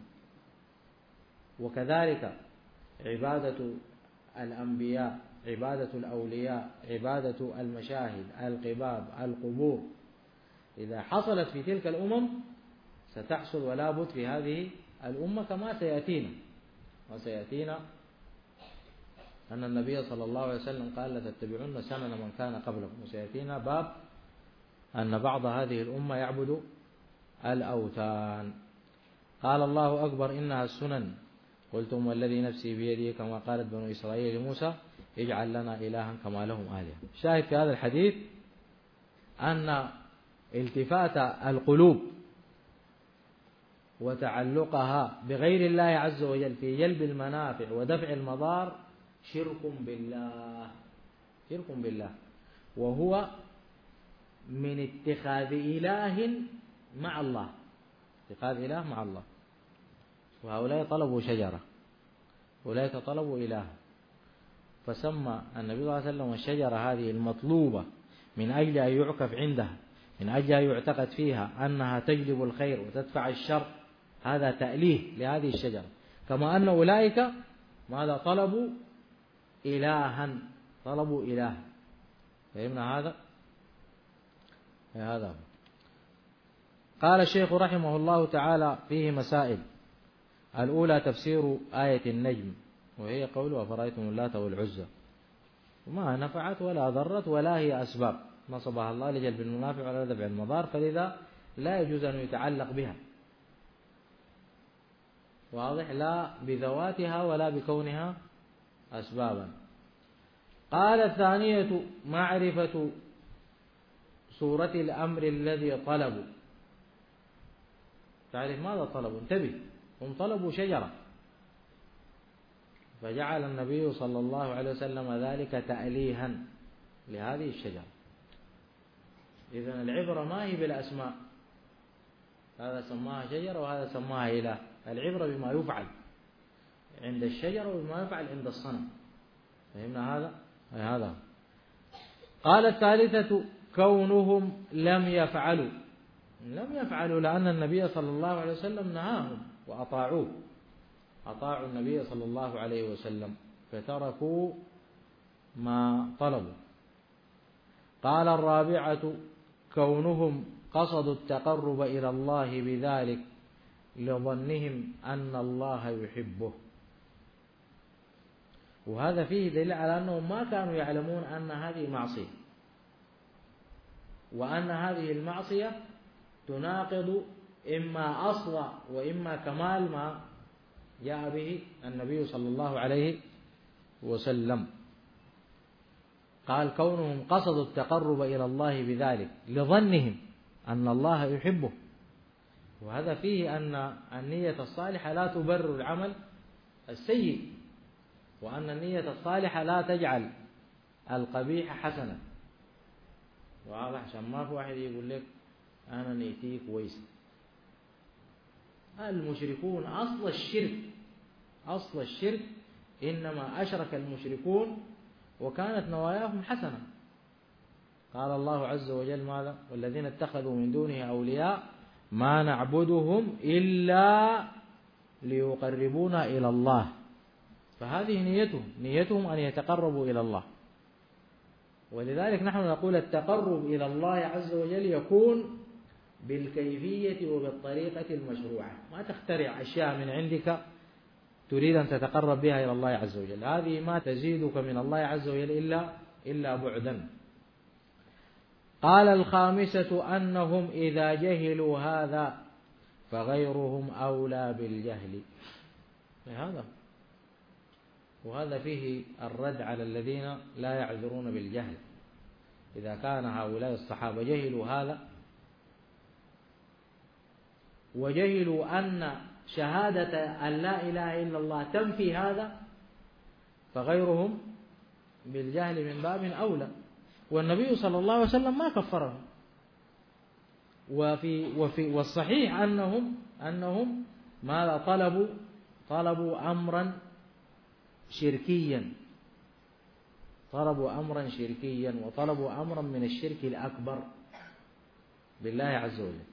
وكذلك عبادة الأنبياء، عبادة الأولياء، عبادة المشاهد، القباب، القبور، إذا حصلت في تلك الأمم ستحصل ولا بد في هذه الأمة كما سيأتينا. وسيأتينا أن النبي صلى الله عليه وسلم قال لتتبعون سنن من كان قبلكم. وسيأتينا باب أن بعض هذه الأمة يعبد الأوثان. قال الله أكبر إنها السنن قلتم والذي نفسي بيده كما قالت بنو إسرائيل لموسى اجعل لنا إلها كما لهم آلهة. شاهد في هذا الحديث أن التفات القلوب وتعلقها بغير الله عز وجل في جلب المنافع ودفع المضار شرك بالله، شرك بالله، وهو من اتخاذ إله مع الله، اتخاذ إله مع الله. وهؤلاء طلبوا شجرة، أولئك طلبوا إله، فسمى النبي صلى الله عليه وسلم الشجرة هذه المطلوبة من أجل أن يعكف عندها، من أجل أن يعتقد فيها أنها تجلب الخير وتدفع الشر، هذا تأليه لهذه الشجرة. كما أن أولئك ماذا طلبوا؟ إلها، طلبوا إله. فهمنا هذا؟ هذا. قال الشيخ رحمه الله تعالى فيه مسائل. الأولى تفسير آية النجم، وهي قوله أفرأيتم اللات والعزى، وما نفعت ولا ضرت ولا هي أسباب نصبها الله لجلب المنافع ولا دفع المضار، فلذا لا يجوز أن يتعلق بها، واضح؟ لا بذواتها ولا بكونها أسبابا. قال الثانية معرفة صورة الأمر الذي طلبوا. تعرف ماذا طلبوا؟ انتبه، هم طلبوا شجرة، فجعل النبي صلى الله عليه وسلم ذلك تأليها لهذه الشجرة. إذن العبرة ما هي بالأسماء، هذا سماها شجرة وهذا سماها إله، العبرة بما يفعل عند الشجرة وبما يفعل عند الصنم. فهمنا هذا؟ هذا. قال الثالثة كونهم لم يفعلوا لأن النبي صلى الله عليه وسلم نهاهم وأطاعوه، أطاعوا النبي صلى الله عليه وسلم فتركوا ما طلبوا. قال الرابعة كونهم قصدوا التقرب إلى الله بذلك لظنهم أن الله يحبه، وهذا فيه دليل على أنهم ما كانوا يعلمون أن هذه معصية، وأن هذه المعصية تناقض إما أصل وإما كمال ما جاء به النبي صلى الله عليه وسلم. قال كونهم قصدوا التقرب إلى الله بذلك لظنهم أن الله يحبه، وهذا فيه أن النية الصالحة لا تبرر العمل السيء، وأن النية الصالحة لا تجعل القبيح حسنا. وهذا عشان ما في واحد يقول لك أنا نيتي كويس. المشركون أصل الشرك إنما أشرك المشركون وكانت نواياهم حسنة. قال الله عز وجل ماذا؟ والذين اتخذوا من دونه أولياء ما نعبدهم إلا ليقربونا إلى الله، فهذه نيتهم أن يتقربوا إلى الله. ولذلك نحن نقول التقرب إلى الله عز وجل يكون بالكيفية وبالطريقة المشروعة، ما تخترع أشياء من عندك تريد أن تتقرب بها إلى الله عز وجل، هذه ما تزيدك من الله عز وجل إلا بعدا. قال الخامسة أنهم إذا جهلوا هذا فغيرهم أولى بالجهل. وهذا فيه الرد على الذين لا يعذرون بالجهل. إذا كان هؤلاء الصحابة جهلوا هذا وجهلوا أن شهادة أن لا إله إلا الله تنفي هذا، فغيرهم بالجهل من باب أولى. والنبي صلى الله عليه وسلم ما كفرهم، والصحيح أنهم ماذا طلبوا أمرا شركيا، وطلبوا أمرا من الشرك الأكبر بالله عز وجل.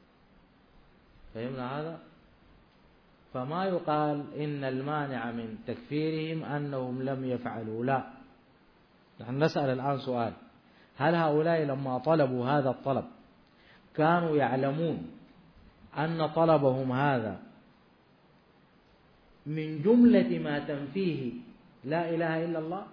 فهمنا هذا؟ فما يقال إن المانع من تكفيرهم أنهم لم يفعلوا، لا. نحن نسأل الآن سؤال: هل هؤلاء لما طلبوا هذا الطلب كانوا يعلمون أن طلبهم هذا من جملة ما تنفيه لا إله إلا الله؟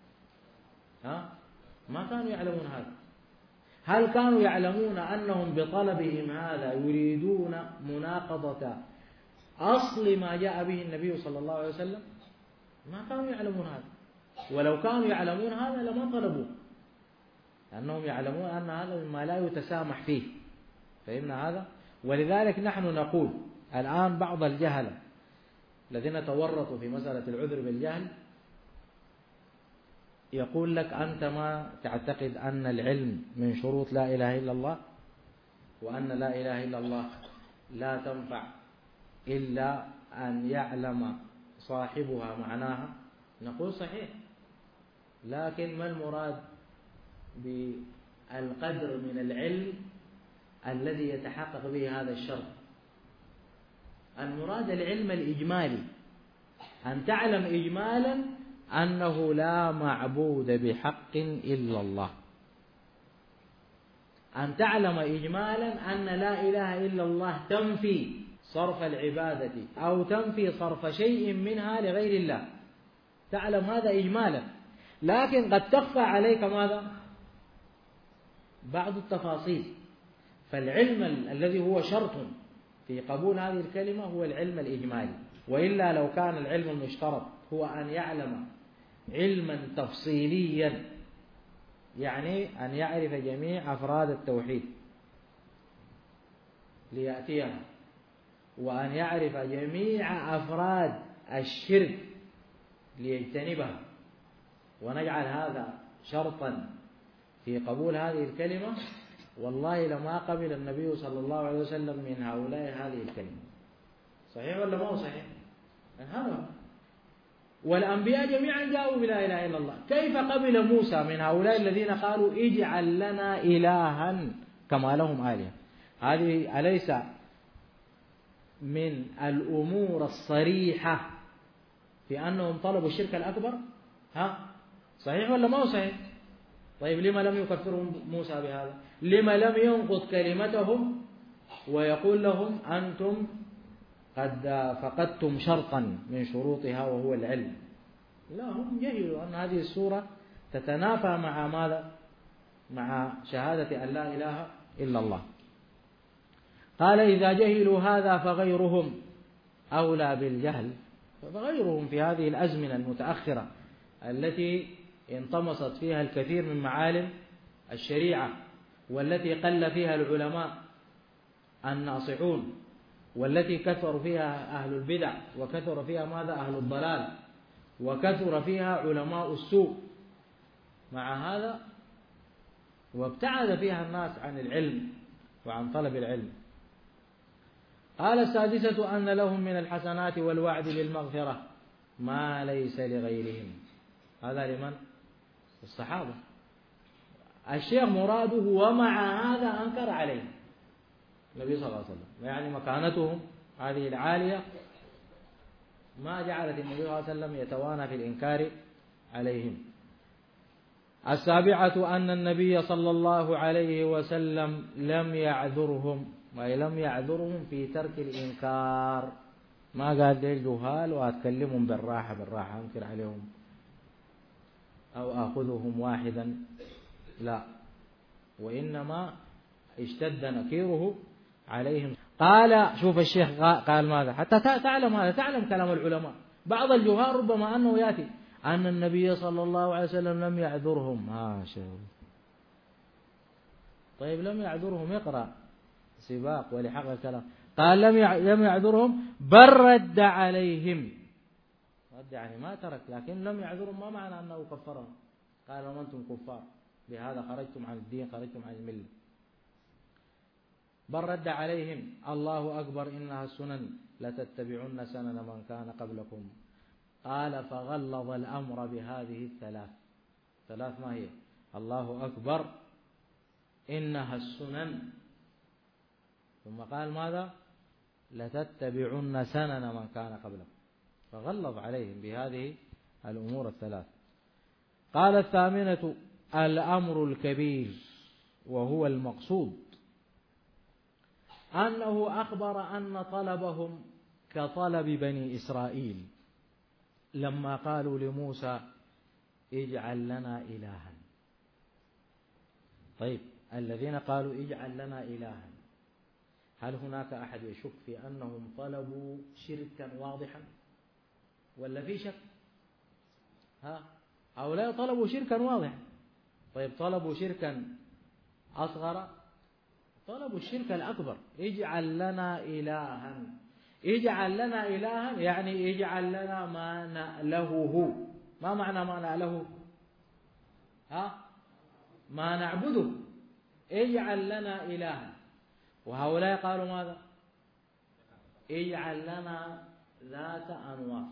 ما كانوا يعلمون هذا. هل كانوا يعلمون أنهم بطلبهم هذا يريدون مناقضة أصل ما جاء به النبي صلى الله عليه وسلم؟ ما كانوا يعلمون هذا، ولو كانوا يعلمون هذا لما طلبوا، لأنهم يعلمون أن هذا مما لا يتسامح فيه. فهمنا هذا؟ ولذلك نحن نقول الآن بعض الجهلة الذين تورطوا في مسألة العذر بالجهل يقول لك أنت ما تعتقد أن العلم من شروط لا إله إلا الله، وأن لا إله إلا الله لا تنفع إلا أن يعلم صاحبها معناها. نقول صحيح، لكن ما المراد بالقدر من العلم الذي يتحقق به هذا الشرط؟ المراد العلم الإجمالي، أن تعلم إجمالا أنه لا معبود بحق إلا الله، أن تعلم إجمالا أن لا إله إلا الله تنفي صرف العبادة أو تنفي صرف شيء منها لغير الله، تعلم هذا إجمالا. لكن قد تخفى عليك ماذا؟ بعض التفاصيل. فالعلم الذي هو شرط في قبول هذه الكلمة هو العلم الإجمالي، وإلا لو كان العلم المشترط هو أن يعلم علما تفصيليا، يعني أن يعرف جميع أفراد التوحيد ليأتيها، وأن يعرف جميع أفراد الشرك ليجتنبها، ونجعل هذا شرطا في قبول هذه الكلمة، والله لما قبل النبي صلى الله عليه وسلم من هؤلاء هذه الكلمة. صحيح ولا ما هو صحيح؟ هذا. والأنبياء جميعا جاءوا بلا إله إلا الله. كيف قبل موسى من هؤلاء الذين قالوا اجعل لنا إلها كما لهم آلهة؟ هذه أليس من الأمور الصريحة في أنهم طلبوا الشرك الأكبر؟ صحيح ولا ما هو صحيح؟ طيب لما لم يكفرهم موسى بهذا؟ لما لم ينقض كلمتهم ويقول لهم أنتم قد فقدتم شرطا من شروطها وهو العلم؟ لا، هم جهلوا أن هذه السورة تتنافى مع ماذا؟ مع شهادة أن لا إله إلا الله. قال إذا جهلوا هذا فغيرهم أولى بالجهل. فغيرهم في هذه الأزمنة المتأخرة التي انطمست فيها الكثير من معالم الشريعة، والتي قل فيها العلماء الناصحون، والتي كثر فيها أهل البدع، وكثر فيها ماذا؟ أهل الضلال، وكثر فيها علماء السوء. مع هذا وابتعد فيها الناس عن العلم وعن طلب العلم. قال السادسة أن لهم من الحسنات والوعد بالمغفرة ما ليس لغيرهم. هذا لمن؟ الصحابة. الشيخ مراده ومع هذا أنكر عليه النبي صلى الله عليه وسلم، يعني مكانتهم هذه العالية ما جعلت النبي صلى الله عليه وسلم يتوانى في الإنكار عليهم. السابعة أن النبي صلى الله عليه وسلم لم يعذرهم، ولم يعذرهم في ترك الإنكار. ما قال لي جهال وأتكلمهم بالراحة أنكر عليهم أو أخذهم واحدا، لا، وإنما اشتد نكيره عليهم. قال شوف الشيخ قال ماذا حتى تعلم هذا، تعلم كلام العلماء. بعض الجهال ربما أنه يأتي أن النبي صلى الله عليه وسلم لم يعذرهم. طيب لم يعذرهم، يقرأ سباق ولحق الكلام. قال لم يعذرهم بل رد عليهم. رد يعني ما ترك، لكن لم يعذرهم ما معنى أنه كفرهم. قال لهم أنتم كفار، بهذا خرجتم عن الدين، خرجتم عن الملة. بل رد عليهم الله أكبر إنها السنن لتتبعن سنن من كان قبلكم. قال فغلظ الأمر بهذه ثلاث ما هي؟ الله أكبر، إنها السنن، ثم قال ماذا؟ لتتبعن سنن من كان قبلكم. فغلظ عليهم بهذه الأمور الثلاث. قال الثامنة الأمر الكبير وهو المقصود، أنه أخبر أن طلبهم كطلب بني إسرائيل لما قالوا لموسى اجعل لنا إلها. طيب الذين قالوا اجعل لنا إلها، هل هناك أحد يشك في أنهم طلبوا شركا واضحا ولا في شك؟ هؤلاء طلبوا شركا واضحا. طيب طلبوا شركا أصغر؟ طلبوا الشرك الأكبر، اجعل لنا إلها. اجعل لنا إلها يعني اجعل لنا ما نألهه. ما معنى ما نألهه؟ ما نعبده. اجعل لنا إلها. وهؤلاء قالوا ماذا؟ اجعل لنا ذات أنواط.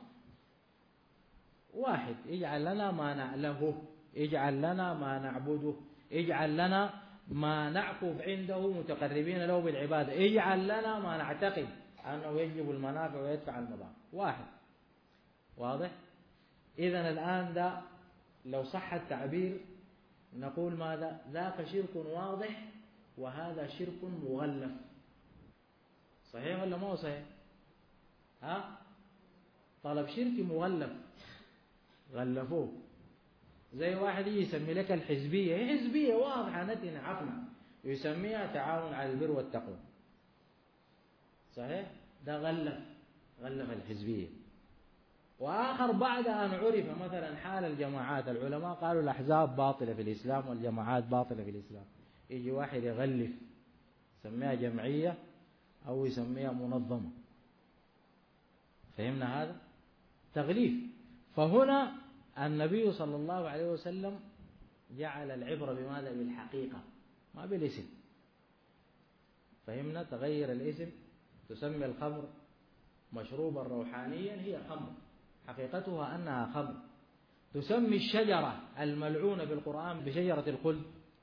واحد اجعل لنا ما نأله، اجعل لنا ما نعبده، اجعل لنا ما نعكف عنده متقربين له بالعبادة، اجعل لنا ما نعتقد أنه يجلب المنافع ويدفع المضار. واحد. واضح؟ إذن الآن ده لو صح التعبير نقول ماذا؟ ذاك شرك واضح وهذا شرك مغلف. صحيح ولا ما هو صحيح؟ طلب شرك مغلف، غلفوه. زي واحد يسمي لك الحزبية، هي حزبية واضحة نتنة عفنة، يسميها تعاون على البر والتقوى. صحيح؟ ده غلف الحزبية. وآخر بعد أن عرف مثلا حال الجماعات، العلماء قالوا الأحزاب باطلة في الإسلام والجماعات باطلة في الإسلام، يجي واحد يغلف يسميها جمعية أو يسميها منظمة. فهمنا هذا؟ تغليف. فهنا النبي صلى الله عليه وسلم جعل العبرة بماذا؟ بالحقيقة ما بالاسم. فهمنا؟ تغير الاسم. تسمي الخمر مشروبا روحانيا، هي خمر حقيقتها أنها خمر. تسمي الشجرة الملعونة في القرآن بشجرة الخلد،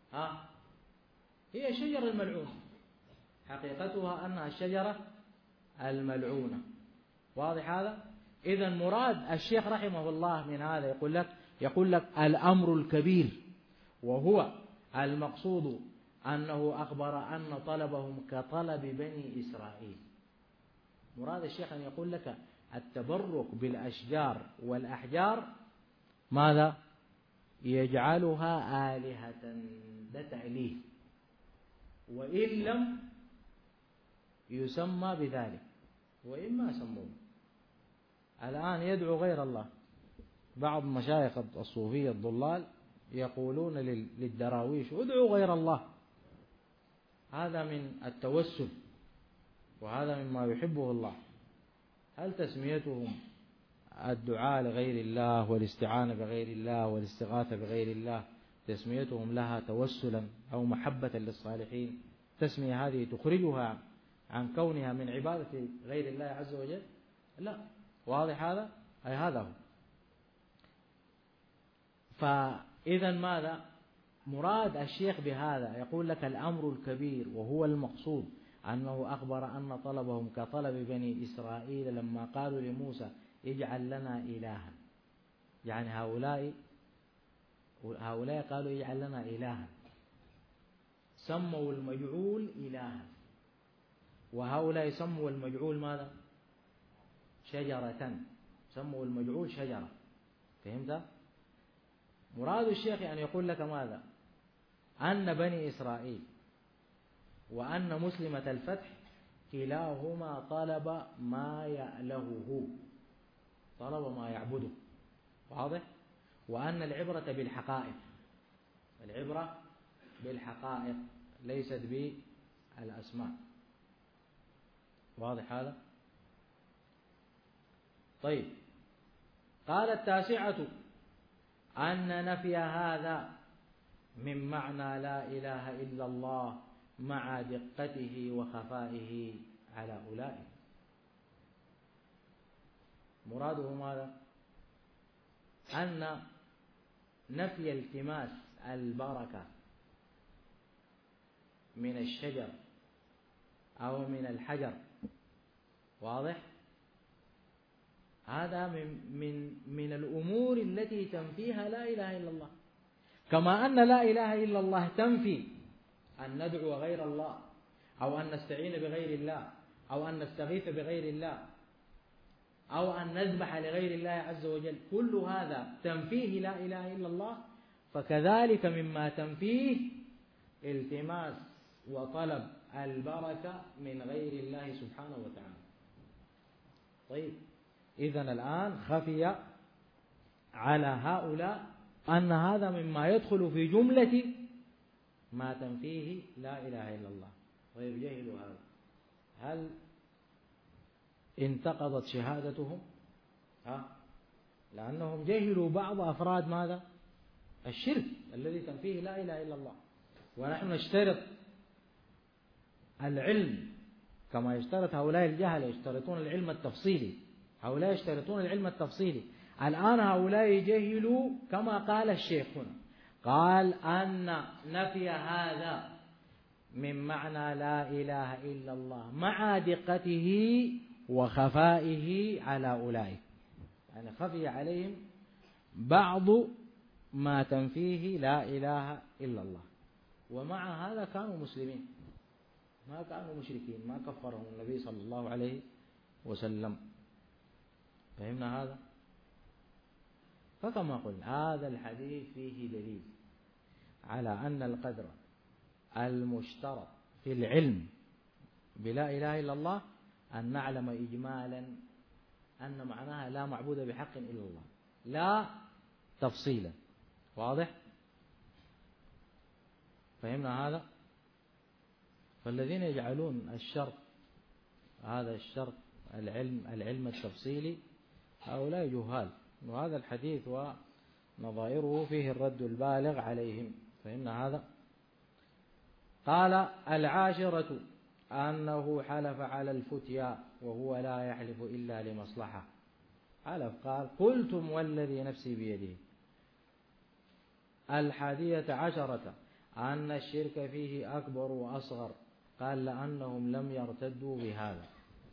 هي شجرة الملعونة حقيقتها أنها الشجرة الملعونة. واضح هذا؟ إذن مراد الشيخ رحمه الله من هذا يقول لك الأمر الكبير، وهو المقصود أنه أخبر أن طلبهم كطلب بني إسرائيل. مراد الشيخ أن يقول لك التبرك بالأشجار والأحجار ماذا؟ يجعلها آلهة، ده تأليه، وإن لم يسمى بذلك وإما سموه. الآن يدعو غير الله. بعض مشايخ الصوفية الضلال يقولون للدراويش ادعوا غير الله. هذا من التوسل، وهذا مما يحبه الله. هل تسميتهم الدعاء لغير الله والاستعانة بغير الله والاستغاثة بغير الله تسميتهم لها توسلا أو محبة للصالحين؟ تسمية هذه تخرجها عن كونها من عبادة غير الله عز وجل؟ لا. واضح هذا؟ أي هذا هو. فإذا ماذا مراد الشيخ بهذا؟ يقول لك الأمر الكبير، وهو المقصود أنه أخبر أن طلبهم كطلب بني إسرائيل لما قالوا لموسى اجعل لنا إلها. يعني هؤلاء قالوا اجعل لنا إلها، سموا المجعول إلها، وهؤلاء سموا المجعول ماذا؟ شجرة. سموا المجعول شجرة. فهمت؟ مراد الشيخ أن يقول لك ماذا؟ أن بني إسرائيل وأن مسلمة الفتح كلاهما طلب ما يألهه، طلب ما يعبده. واضح؟ وأن العبرة بالحقائق، العبرة بالحقائق ليست بالأسماء. واضح هذا؟ طيب. قال التاسعة أن نفي هذا من معنى لا إله إلا الله مع دقته وخفائه على أولئك. مراده ماذا؟ أن نفي التماس البركة من الشجر أو من الحجر، واضح؟ هذا من الأمور التي تنفيها لا إله إلا الله. كما أن لا إله إلا الله تنفي أن ندعو غير الله أو أن نستعين بغير الله أو أن نستغيث بغير الله أو أن نذبح لغير الله عز وجل، كل هذا تنفيه لا إله إلا الله. فكذلك مما تنفيه التماس وطلب البركة من غير الله سبحانه وتعالى. طيب. إذن الآن خفي على هؤلاء أن هذا مما يدخل في جملة ما تنفيه لا إله إلا الله. طيب، جهلوا هذا. هل انتقضت شهادتهم؟ لأنهم جهلوا بعض أفراد ماذا؟ الشرك الذي تنفيه لا إله إلا الله. ونحن نشترط العلم كما يشترط هؤلاء الجهل، يشترطون العلم التفصيلي، هؤلاء يشترطون العلم التفصيلي. الآن هؤلاء جهلوا كما قال الشيخ هنا، قال أن نفي هذا من معنى لا إله إلا الله مع دقته وخفائه على أولئك، يعني خفي عليهم بعض ما تنفيه لا إله إلا الله، ومع هذا كانوا مسلمين، ما كانوا مشركين، ما كفرهم النبي صلى الله عليه وسلم. فهمنا هذا؟ فكما قلت هذا الحديث فيه دليل على أن القدر المشترط في العلم بلا إله إلا الله أن نعلم إجمالا أن معناها لا معبود بحق إلا الله، لا تفصيلا. واضح؟ فهمنا هذا؟ فالذين يجعلون الشرط، هذا الشرط العلم التفصيلي، هؤلاء جهال، وهذا الحديث ونظائره فيه الرد البالغ عليهم. فهمنا هذا؟ قال العاشرة أنه حلف على الفتيا وهو لا يحلف إلا لمصلحة. حلف، قال قلتم والذي نفسي بيده. 11 أن الشرك فيه أكبر وأصغر، قال لأنهم لم يرتدوا بهذا.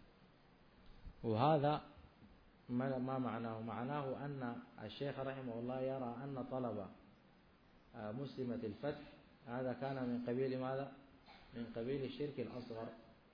وهذا ما معناه؟ معناه أن الشيخ رحمه الله يرى أن طلب مسلمة الفتح هذا كان من قبيل ماذا؟ من قبيل الشرك الأصغر.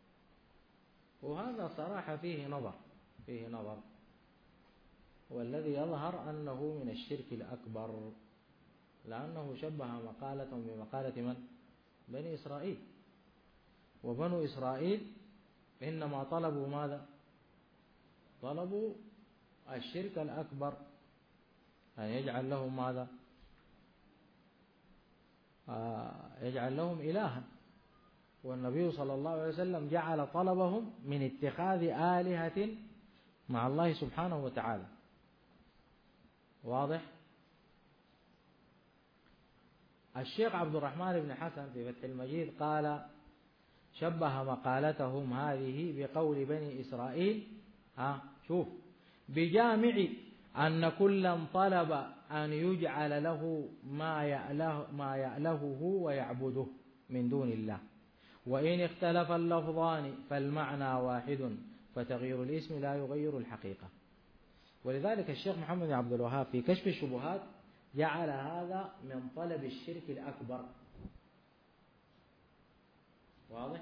وهذا صراحة فيه نظر، والذي يظهر أنه من الشرك الأكبر، لأنه شبه مقالتهم بمقالة من؟ بني إسرائيل. وبنو إسرائيل إنما طلبوا ماذا؟ طلبوا الشرك الأكبر، أن يجعل لهم ماذا؟ يجعل لهم إلها. والنبي صلى الله عليه وسلم جعل طلبهم من اتخاذ آلهة مع الله سبحانه وتعالى. واضح؟ الشيخ عبد الرحمن بن حسن في فتح المجيد قال شبه مقالتهم هذه بقول بني إسرائيل، شوف، بجامع أن كلا طلب أن يجعل له ما يألهه ويعبده من دون الله، وإن اختلف اللفظان فالمعنى واحد، فتغيير الاسم لا يغير الحقيقة. ولذلك الشيخ محمد بن عبد الوهاب في كشف الشبهات جعل هذا من طلب الشرك الأكبر. واضح؟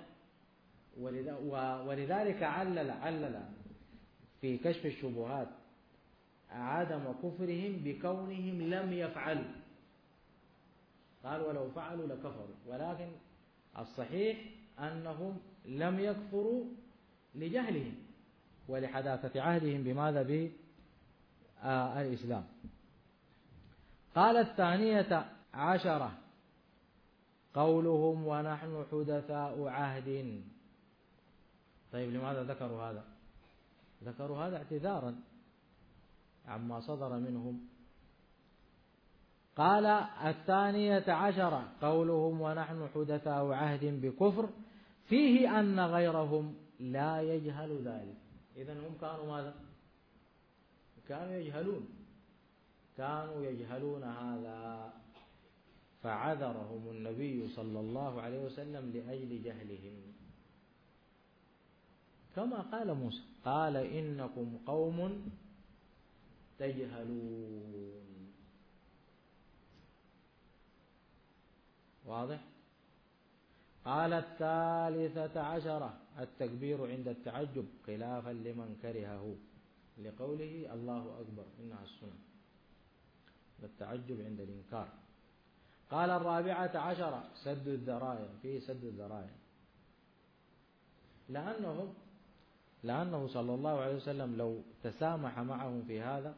ولذلك علل في كشف الشبهات عدم كفرهم بكونهم لم يفعلوا، قال ولو فعلوا لكفروا، ولكن الصحيح أنهم لم يكفروا لجهلهم ولحداثة عهدهم بماذا؟ بالإسلام. قال 12 قولهم ونحن حدثاء عهد. طيب لماذا ذكروا هذا؟ ذكروا هذا اعتذارا عما صدر منهم. قال 12 قولهم ونحن حدثاء عهد بكفر فيه أن غيرهم لا يجهل ذلك. إذن هم كانوا ماذا؟ كانوا يجهلون هذا، فعذرهم النبي صلى الله عليه وسلم لأجل جهلهم، كما قال موسى، قال إنكم قوم تجهلون. واضح؟ قال 13 التكبير عند التعجب خلافا لمن كرهه، لقوله الله أكبر إنها السنة، التعجب عند الإنكار. قال 14 سد الذرائع، فيه سد الذرائع، لأنه صلى الله عليه وسلم لو تسامح معهم في هذا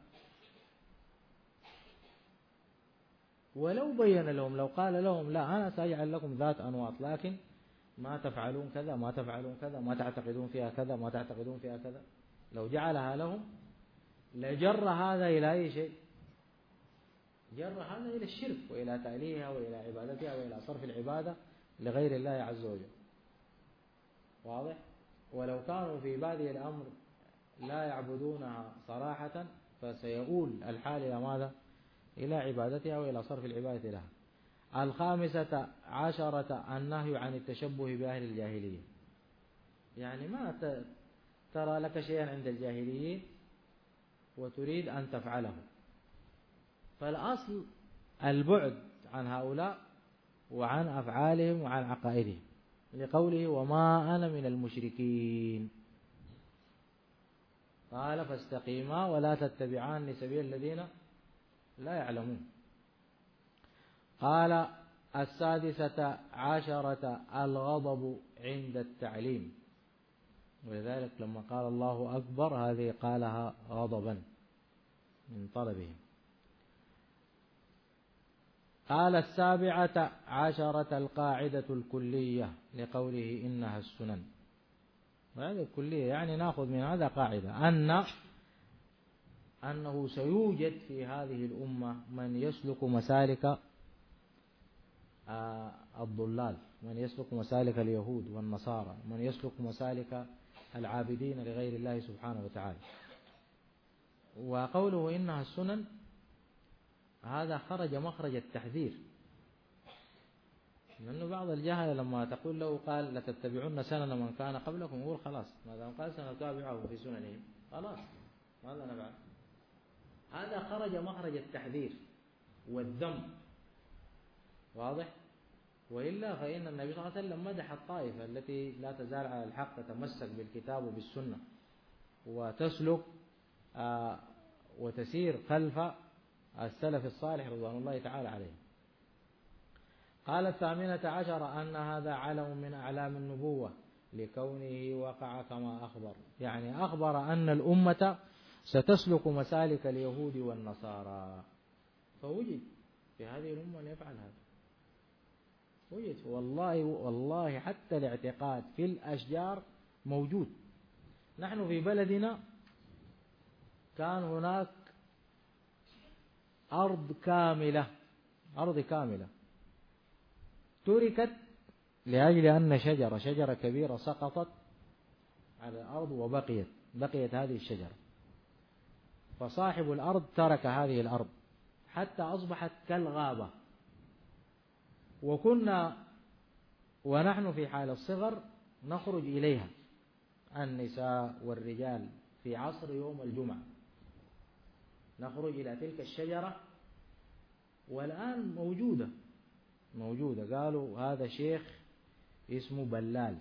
ولو بين لهم، لو قال لهم لا أنا سأجعل لكم ذات أنواط، لكن ما تفعلون كذا، ما تفعلون كذا، ما تعتقدون فيها كذا، ما تعتقدون فيها كذا، لو جعلها لهم لجر هذا إلى أي شيء؟ جر هذا إلى الشرك وإلى تأليهها وإلى عبادتها وإلى صرف العبادة لغير الله عز وجل. واضح؟ ولو كانوا في بادئ الأمر لا يعبدونها صراحة فسيؤول الحال إلى ماذا؟ إلى عبادتها وإلى صرف العبادة لها. 15 النهي عن التشبه بأهل الجاهلية، يعني ما ترى لك شيئا عند الجاهليين وتريد أن تفعله، فالأصل البعد عن هؤلاء وعن أفعالهم وعن عقائدهم، لقوله وما أنا من المشركين. قال فاستقيما ولا تتبعان سبيل الذين لا يعلمون. قال 16 الغضب عند التعليم، ولذلك لما قال الله أكبر هذه قالها غضبا من طلبهم. قال 17 القاعدة الكلية، لقوله إنها السنن، وهذه الكلية يعني نأخذ من هذا قاعدة أنه سيوجد في هذه الأمة من يسلك مسالك الضلال، من يسلك مسالك اليهود والنصارى، من يسلك مسالك العابدين لغير الله سبحانه وتعالى. وقوله إنها السنن هذا خرج مخرج التحذير، لأنه بعض الجهل لما تقول له قال لتتبعون سنن من كان قبلكم، يقول خلاص ما دام قال سنتابعه في سننهم خلاص ماذا نفعل؟ هذا خرج مخرج التحذير والذم. واضح؟ وإلا فإن النبي صلى الله عليه وسلم مدح الطائفة التي لا تزال على الحق تتمسك بالكتاب وبالسنة وتسلك وتسير خلف السلف الصالح رضوان الله تعالى عليهم. قال 18 أن هذا علم من أعلام النبوة لكونه وقع كما أخبر، يعني أخبر أن الأمة ستسلك مسالك اليهود والنصارى، فوجد في هذه الأمة أن يفعل هذا، وجد والله حتى الاعتقاد في الأشجار موجود. نحن في بلدنا كان هناك أرض كاملة تركت لأجل أن شجرة كبيرة سقطت على الأرض وبقيت هذه الشجرة، فصاحب الأرض ترك هذه الأرض حتى أصبحت كالغابة. وكنا ونحن في حال الصغر نخرج إليها النساء والرجال في عصر يوم الجمعة، نخرج إلى تلك الشجرة، والآن موجودة. قالوا هذا شيخ اسمه بلال،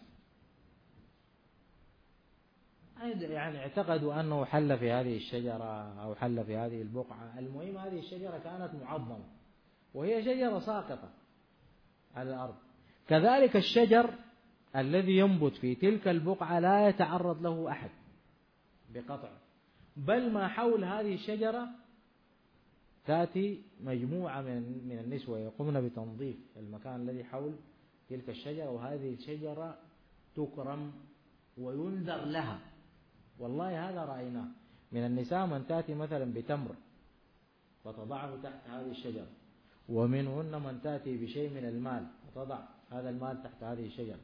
يعني اعتقدوا أنه حل في هذه الشجرة أو حل في هذه البقعة. المهم هذه الشجرة كانت معظمة وهي شجرة ساقطة على الأرض. كذلك الشجر الذي ينبت في تلك البقعة لا يتعرض له أحد بقطع، بل ما حول هذه الشجرة تأتي مجموعة من النسوة يقومن بتنظيف المكان الذي حول تلك الشجرة، وهذه الشجرة تكرم وينذر لها. والله هذا رأيناه من النساء من تأتي مثلا بتمر وتضعه تحت هذه الشجرة، ومنهن من تأتي بشيء من المال وتضع هذا المال تحت هذه الشجرة.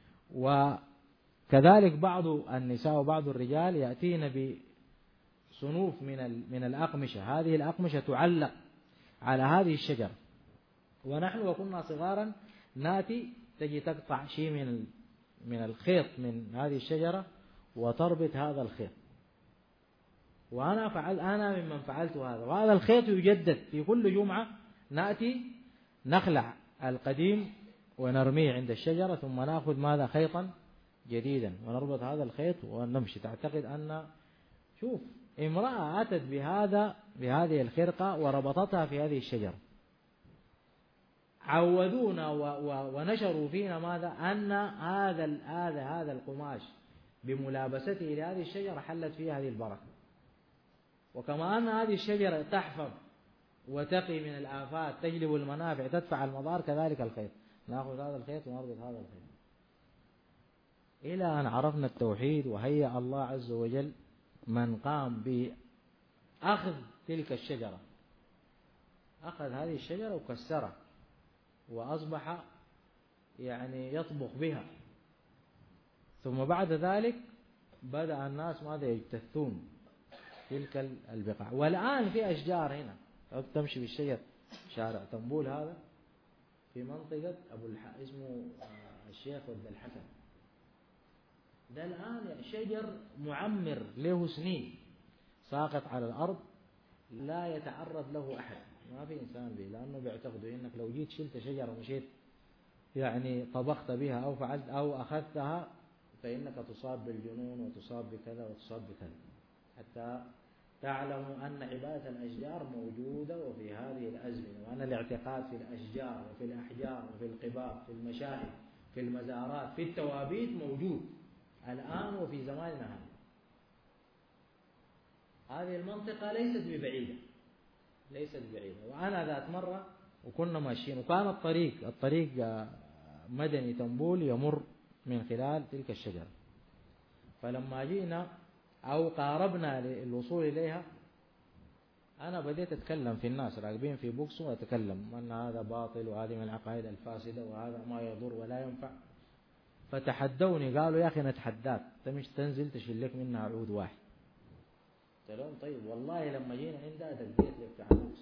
وكذلك بعض النساء وبعض الرجال يأتين بصنوف من الأقمشة، هذه الأقمشة تعلق على هذه الشجرة. ونحن وكنا صغارا نأتي تجي تقطع شيء من الخيط من هذه الشجرة وتربط هذا الخيط، أنا ممن فعلت هذا. وهذا الخيط يجدد في كل جمعة، نأتي نخلع القديم ونرميه عند الشجرة، ثم نأخذ ماذا خيطا جديدا ونربط هذا الخيط ونمشي. تعتقد أن شوف امرأة أتت بهذه الخرقة وربطتها في هذه الشجرة. عودونا ونشروا فينا ماذا؟ أن هذا القماش بملابسته لهذه الشجرة حلت فيها هذه البركة. وكما أن هذه الشجرة تحفظ وتقي من الآفات، تجلب المنافع، تدفع المضار، كذلك الخيط، نأخذ هذا الخيط ونربط هذا الخيط إلى أن عرفنا التوحيد وهيأ الله عز وجل من قام بأخذ تلك الشجرة، أخذ هذه الشجرة وكسرها وأصبح يعني يطبخ بها، ثم بعد ذلك بدأ الناس ماذا يجتثون تلك البقع. والآن في أشجار هنا تمشي بالشجر، شارع طنبول هذا في منطقة اسمه الشيخ ود الحسن، ده الآن يعني شجر معمر له سنين ساقط على الأرض لا يتعرض له أحد، ما في إنسان به، لأنه بيعتقدوا إنك لو جيت شلت شجرة ومشيت يعني طبخت بها أو فعلت أو أخذتها فإنك تصاب بالجنون وتصاب بكذا وتصاب بكذا، حتى تعلموا أن عبادة الأشجار موجودة وفي هذه الأزمنة، وأن الاعتقاد في الأشجار وفي الأحجار وفي القباب في المشاهد في المزارات في التوابيت موجود الآن وفي زماننا هذا. هذه المنطقة ليست ببعيدة، ليست بعيدة. وأنا ذات مرة وكنا ماشيين وكان الطريق مدني طنبول يمر من خلال تلك الشجرة، فلما جئنا أو قاربنا للوصول إليها أنا بديت أتكلم في الناس راكبين في بوكس وأتكلم أن هذا باطل وهذه من العقائد الفاسدة وهذا ما يضر ولا ينفع، فتحدوني قالوا يا أخي نتحداك مش تنزل تشيل لك منها عود واحد. قلت لهم طيب والله لما جينا عندها دقيت لك في عود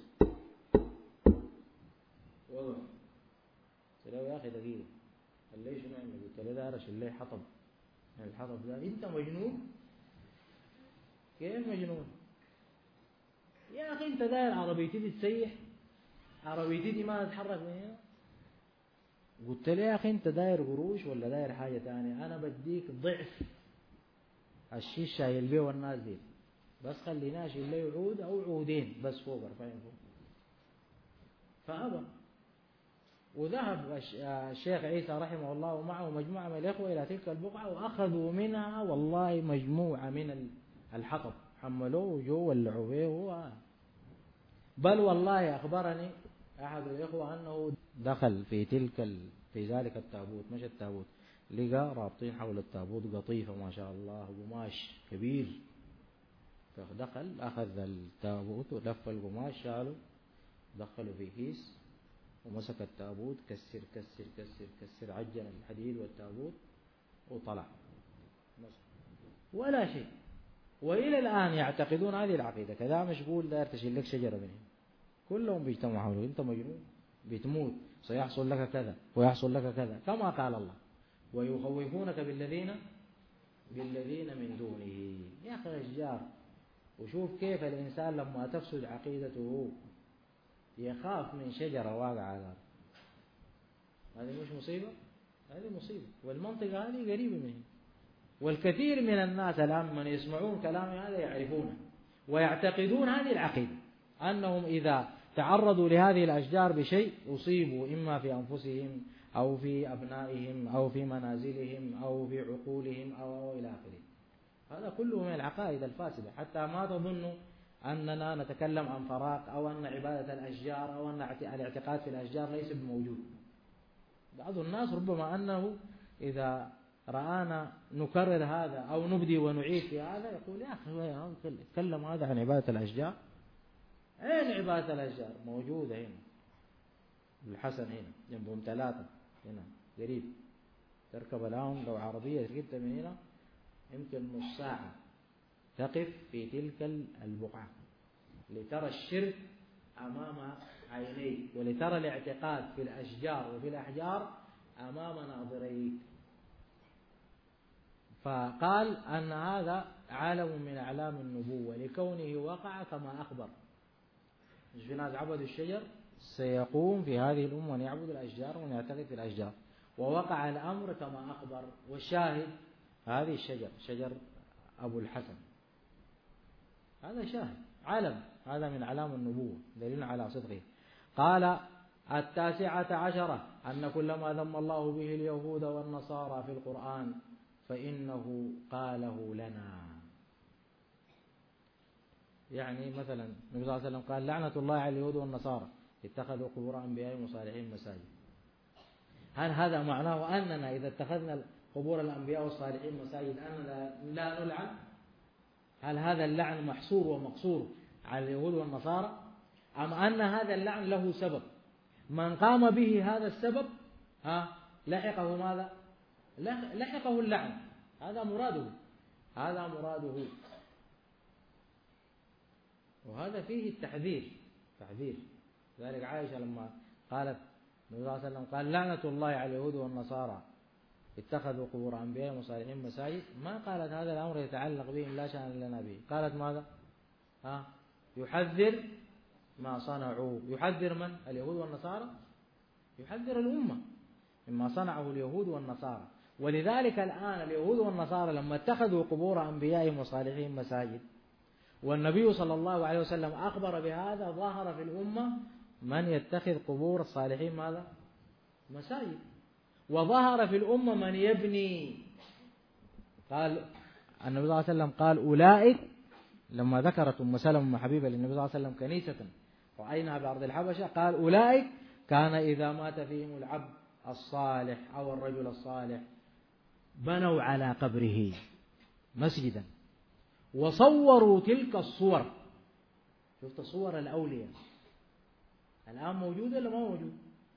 وضع. قلت له يا أخي دقيقة قال لي شنو عندك؟ قلت له دارش اللي حطب، الحطب ده أنت مجنون؟ كيف مجنون يا أخي؟ أنت داير عربيتي دي تسيح، عربيتي دي ما تتحرك من هنا. قلت له يا أخي أنت داير قروش ولا داير حاجة تانية؟ أنا بديك ضعف الشيء شايل بيه والناس دي، بس خلينا أشيل له عود أو عودين بس فوق رفعين فوق. فأبى، وذهب الشيخ عيسى رحمه الله ومعه مجموعة من الإخوة إلى تلك البقعة وأخذوا منها والله مجموعة من الحطب، حملوه وجو ولعوا به. بل والله أخبرني أحد الإخوة أنه دخل في ذلك التابوت، مش التابوت، لقى رابطين حول التابوت قطيفة ما شاء الله قماش كبير، فدخل أخذ التابوت ولف القماش شاله دخله في كيس ومسك التابوت كسر كسر كسر كسر عجن الحديد والتابوت وطلع ولا شيء. وإلى الآن يعتقدون هذه العقيدة كذا، مش بقول داير تشيل لك شجرة منهم، كلهم بيجتمعوا حوله، أنت مجنون بتموت سيحصل لك كذا ويحصل لك كذا كما قال الله، ويخوفونك بالذين من دونه. يا أخي أشجار، وشوف كيف الإنسان لما تفسد عقيدته يخاف من شجرة واقعة على الأرض. هذه مش مصيبة؟ هذه مصيبة. والمنطقة هذه قريبة منه، والكثير من الناس الآن من يسمعون كلام هذا يعرفونه ويعتقدون هذه العقيدة، أنهم إذا تعرضوا لهذه الأشجار بشيء أصيبوا إما في أنفسهم أو في أبنائهم أو في منازلهم أو في عقولهم أو إلى آخره. هذا كله من العقائد الفاسدة، حتى ما تظنوا أننا نتكلم عن فراق أو أن عبادة الأشجار أو أن الاعتقاد في الأشجار ليس بموجود. بعض الناس ربما أنه إذا رآنا نكرر هذا أو نبدي ونعيد في هذا يقول يا أخي تكلم هذا عن عبادة الأشجار. أين عبادة الأشجار؟ موجودة هنا الحسن هنا جنبهم 3 هنا قريب، تركب الآن لو عربية ركبت من هنا يمكن نص ساعة تقف في تلك البقعة لترى الشرك أمام عينيك ولترى الاعتقاد في الأشجار وفي الأحجار أمام ناظريك. فقال أن هذا علم من أعلام النبوة لكونه وقع كما أخبر. مش في ناس عبدوا الشجر، سيقوم في هذه الأمة أن يعبد الأشجار وأن يعتقد في الأشجار، ووقع الأمر كما أخبر. والشاهد هذه الشجر شجر أبو الحسن، هذا شاهد علم، هذا من علام النبوة دليل على صدقه. قال 19 أن كل ما ذم الله به اليهود والنصارى في القرآن فإنه قاله لنا. يعني مثلا النبي صلى الله عليه وسلم قال لعنة الله على اليهود والنصارى اتخذوا قبور أنبيائهم وصالحين مساجد. هل هذا معناه أننا إذا اتخذنا قبور الأنبياء والصالحين مساجد أننا لا نلعن؟ هل هذا اللعن محصور ومقصور على اليهود والنصارى، أم أن هذا اللعن له سبب من قام به هذا السبب لحقه ماذا؟ لحقه اللعن. هذا مراده. وهذا فيه التحذير. ذلك عائشة لما قالت النبي صلى الله عليه وسلم قال لعنة الله على اليهود والنصارى اتخذوا قبور أنبياء وصالحين مساجد، ما قالت هذا الأمر يتعلق بهم لا شأن لنا به، قالت ماذا؟ يحذر ما صنعوا. يحذر من؟ اليهود والنصارى. يحذر الأمة مما صنعه اليهود والنصارى. ولذلك الآن اليهود والنصارى لما اتخذوا قبور أنبيائهم وصالحين مساجد، والنبي صلى الله عليه وسلم أخبر بهذا، ظهر في الأمة من يتخذ قبور الصالحين ماذا؟ مساجد. وظهر في الأمة من يبني. قال النبي صلى الله عليه وسلم قال أولئك، لما ذكرت أم سلمة حبيبة للنبي صلى الله عليه وسلم كنيسة رأيناها بأرض الحبشة، قال أولئك كان إذا مات فيهم العبد الصالح أو الرجل الصالح بنوا على قبره مسجدا وصوروا تلك الصور. شفت صور الأولياء الآن موجودة ولا ما موجود؟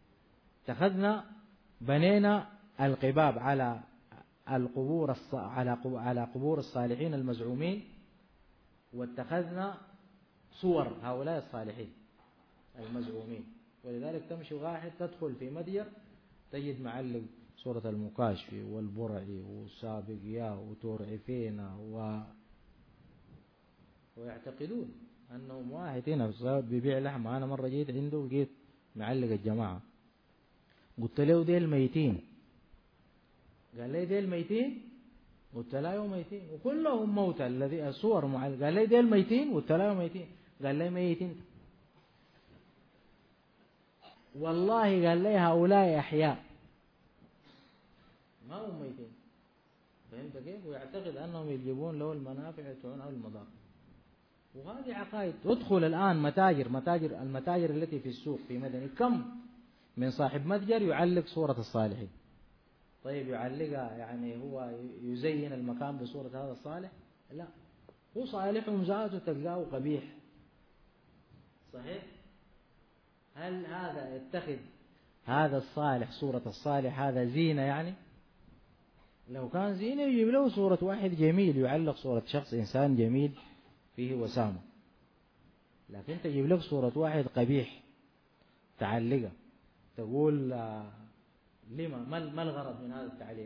بنينا القباب على القبور على قبور الصالحين المزعومين، واتخذنا صور هؤلاء الصالحين المزعومين. ولذلك تمشي واحد تدخل في متجر تجد معلق صورة المكاشفي والبرعي والسابقيا وتورعفينا ويعتقدون أنهم واحد هنا بيبيع لحم. أنا مرة جيت عنده وجيت معلق الجماعة، قلت له ديل ميتين، قال لي ديل ميتين، قلت له ميتين وكلهم موتى. الذي الصور معلق قال لي ديل ميتين، قلت له ميتين، قال لي ميتين والله، قال لي هؤلاء أحياء ما هم ميتين. فهمت كيف؟ ويعتقد أنهم يجيبون له المنافع ويدفعون له المضار. وهذه عقائد. تدخل الآن المتاجر التي في السوق في مدني، كم من صاحب متجر يعلق صورة الصالحين؟ طيب يعلقها يعني هو يزين المكان بصورة هذا الصالح؟ لا، هو صالح ومزاته تلقاه قبيح. صحيح؟ هل هذا يتخذ هذا الصالح صورة الصالح هذا زينة؟ يعني لو كان زينة يجيب له صورة واحد جميل، يعلق صورة شخص إنسان جميل فيه وسامة، لكن تجيب لك صورة واحد قبيح تعلقها، تقول لما ما الغرض من هذا التعليق؟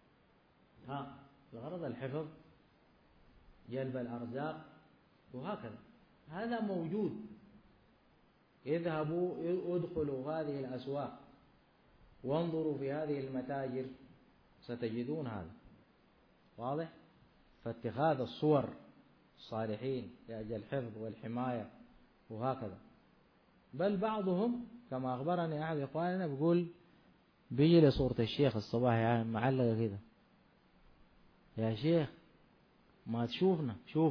الغرض الحفظ، جلب الأرزاق، وهكذا. هذا موجود. اذهبوا ادخلوا هذه الأسواق وانظروا في هذه المتاجر ستجدون هذا واضح. فاتخاذ الصور الصالحين لأجل الحفظ والحماية وهكذا. بل بعضهم كما أخبرني أحد إخواننا بيقول بيجي لصورة الشيخ الصباح يعني معلقة كده، يا شيخ ما تشوفنا شوف.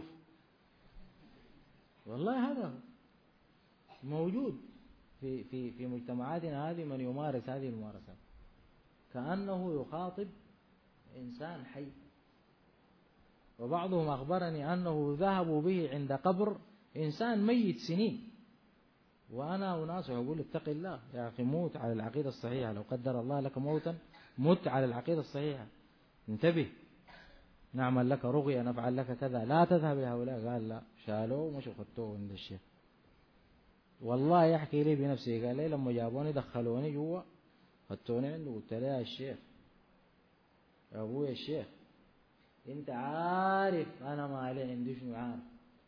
والله هذا موجود في مجتمعاتنا هذه، من يمارس هذه الممارسات كأنه يخاطب إنسان حي. وبعضهم أخبرني أنه ذهبوا به عند قبر إنسان ميت سنين، وأنا أناصح أقول اتق الله يا أخي، موت على العقيدة الصحيحة. لو قدر الله لك موتا مت على العقيدة الصحيحة، انتبه، نعمل لك رقية نفعل لك كذا، لا تذهب لهؤلاء. قال لا، شالوه ومشوا خدوه عند الشيخ. والله يحكي لي بنفسه، قال لي لما جابوني دخلوني جوا خدتوني عنده، قلت له يا الشيخ يا أبويا الشيخ انت عارف انا ما علي عندي شنو، عارف،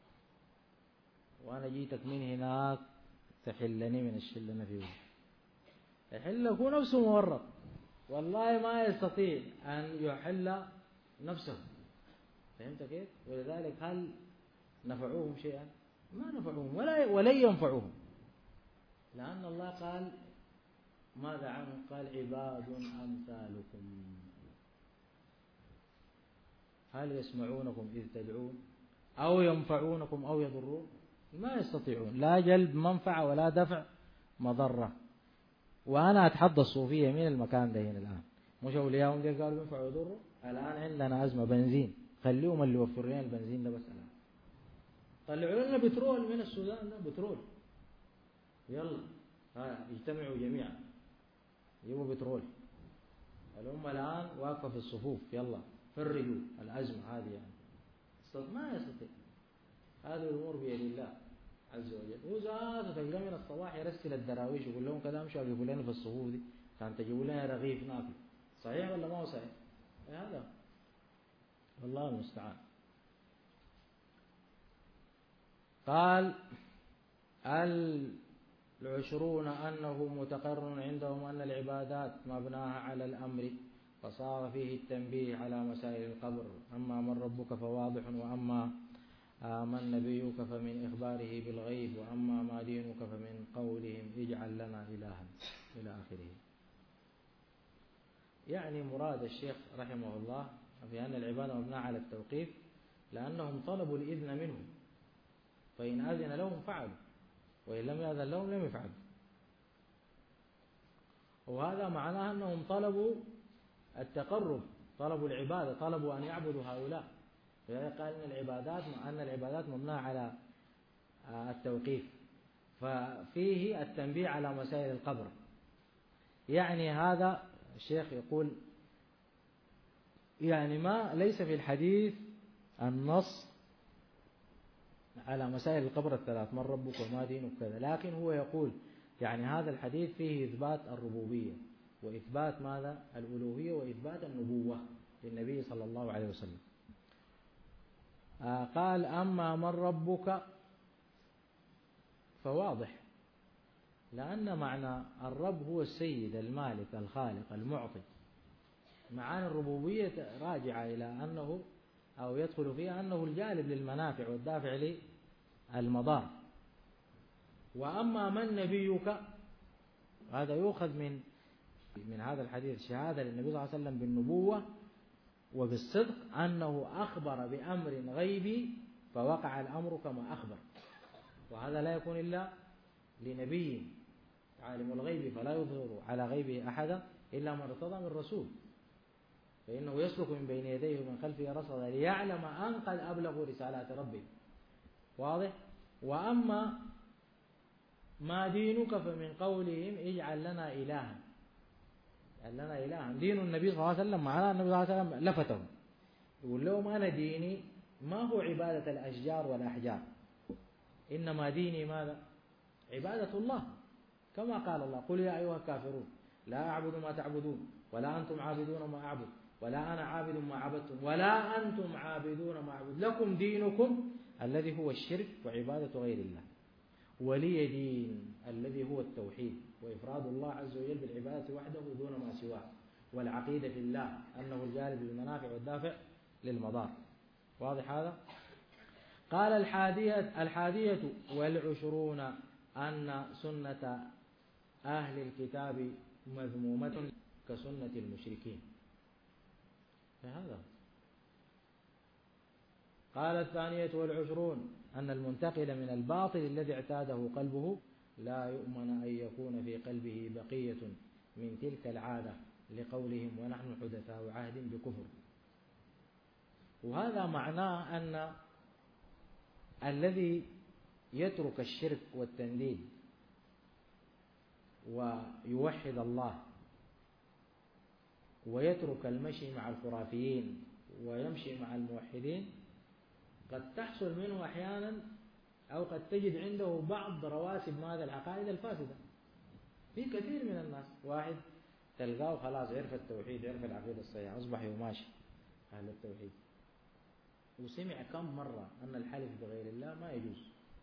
وانا جيتك من هناك تحلني من الشيء اللي انا فيه. يحل يكون نفسه مورط، والله ما يستطيع ان يحل نفسه. فهمت كيف؟ ولذلك هل نفعوهم شيئا؟ ما نفعوهم ولن ينفعوهم، لأن الله قال ماذا عنهم؟ قال عباد أمثالكم هل يسمعونكم إذ تدعون أو ينفعونكم أو يضرون؟ ما يستطيعون لا جلب منفعة ولا دفع مضرة. وأنا أتحدى الصوفية من المكان ده هنا الآن، مش أولياءهم دي قالوا ينفعوا ويضروا. الآن عندنا أزمة بنزين، خليهم اللي يوفرون البنزين ده بس الآن. طلعوا لنا بترول من السودان، ده بترول، يلا اجتمعوا جميعا يجيبوا بترول. الأمة الآن واقفة في الصفوف، يلا فرجوا الأزمة هذه يعني. ما يستطيع. هذه الأمور بيد الله عز وجل. هو ذاته تلقى من الصباح يرسل الدراويش يقول لهم كذا امشوا يجيبوا لنا في الصفوف دي، كان تجيبوا لنا رغيف ناكل. صحيح ولا ما هو صحيح؟ هذا والله المستعان. قال العشرون أنه متقرر عندهم أن العبادات مبناها على الأمر، فصار فيه التنبيه على مسائل القبر. أما من ربك فواضح، وأما من نبيك فمن إخباره بالغيب، وأما ما دينك فمن قولهم اجعل لنا إلها إلى آخره. يعني مراد الشيخ رحمه الله في أن العبادة مبناها على التوقيف، لأنهم طلبوا الإذن منهم، فإن أذن لهم فعلوا، وإن لم يأذن لهم لم يفعلوا. وهذا معناه أنهم طلبوا التقرب، طلبوا العبادة، طلبوا أن يعبدوا هؤلاء. فلذلك قال أن العبادات مبناة على التوقيف، ففيه التنبيه على مسائل القبر. يعني هذا الشيخ يقول يعني ما ليس في الحديث النص على مسائل القبر الثلاث، من ربك وما دينك كذا، لكن هو يقول يعني هذا الحديث فيه إثبات الربوبية وإثبات ماذا؟ الألوهية، وإثبات النبوة للنبي صلى الله عليه وسلم. قال أما من ربك فواضح، لأن معنى الرب هو السيد المالك الخالق المعطي. معاني الربوبية راجعة إلى أنه أو يدخل فيها أنه الجالب للمنافع والدافع للمضار. وأما من نبيك، هذا يؤخذ من هذا الحديث شهادة للنبي صلى الله عليه وسلم بالنبوة وبالصدق، أنه أخبر بأمر غيبي فوقع الأمر كما أخبر، وهذا لا يكون إلا لنبي عالم الغيب فلا يظهر على غيبه أحدا إلا من ارتضى من رسول، فإنه يسلك من بين يديه ومن خلفه رصدا ليعلم أن قد أبلغوا رسالات ربه. واضح؟ وأما ما دينك فمن قولهم اجعل لنا إلها، قال لنا إلها. دين النبي صلى الله عليه وسلم معناه النبي صلى الله عليه وسلم لفتهم يقول لهم أنا ديني ما هو عبادة الأشجار والأحجار، إنما ديني ماذا؟ عبادة الله، كما قال الله قل يا أيها الكافرون لا أعبد ما تعبدون ولا أنتم عابدون ما أعبد ولا أنا عابد ما عبدتم ولا أنتم عابدون ما أعبد لكم دينكم الذي هو الشرك وعبادة غير الله، ولي دين الذي هو التوحيد وإفراد الله عز وجل بالعبادة وحده دون ما سواه، والعقيدة في الله أنه الجالب للمنافع والدافع للمضار. واضح هذا؟ قال الحادية والعشرون أن سنة أهل الكتاب مذمومة كسنة المشركين. فهذا قال الثانية والعشرون أن المنتقل من الباطل الذي اعتاده قلبه لا يؤمن أن يكون في قلبه بقية من تلك العادة، لقولهم ونحن حدثاء عهد بكفر. وهذا معناه أن الذي يترك الشرك والتنديد ويوحد الله ويترك المشي مع الخرافيين ويمشي مع الموحدين قد تحصل منه أحيانا أو قد تجد عنده بعض رواسب هذه العقائد الفاسدة في كثير من الناس. واحد تلقاه خلاص عرف التوحيد، عرف العقيدة الصحيحة، أصبح يماشي أهل التوحيد، وسمع كم مرة أن الحلف بغير الله ما يجوز.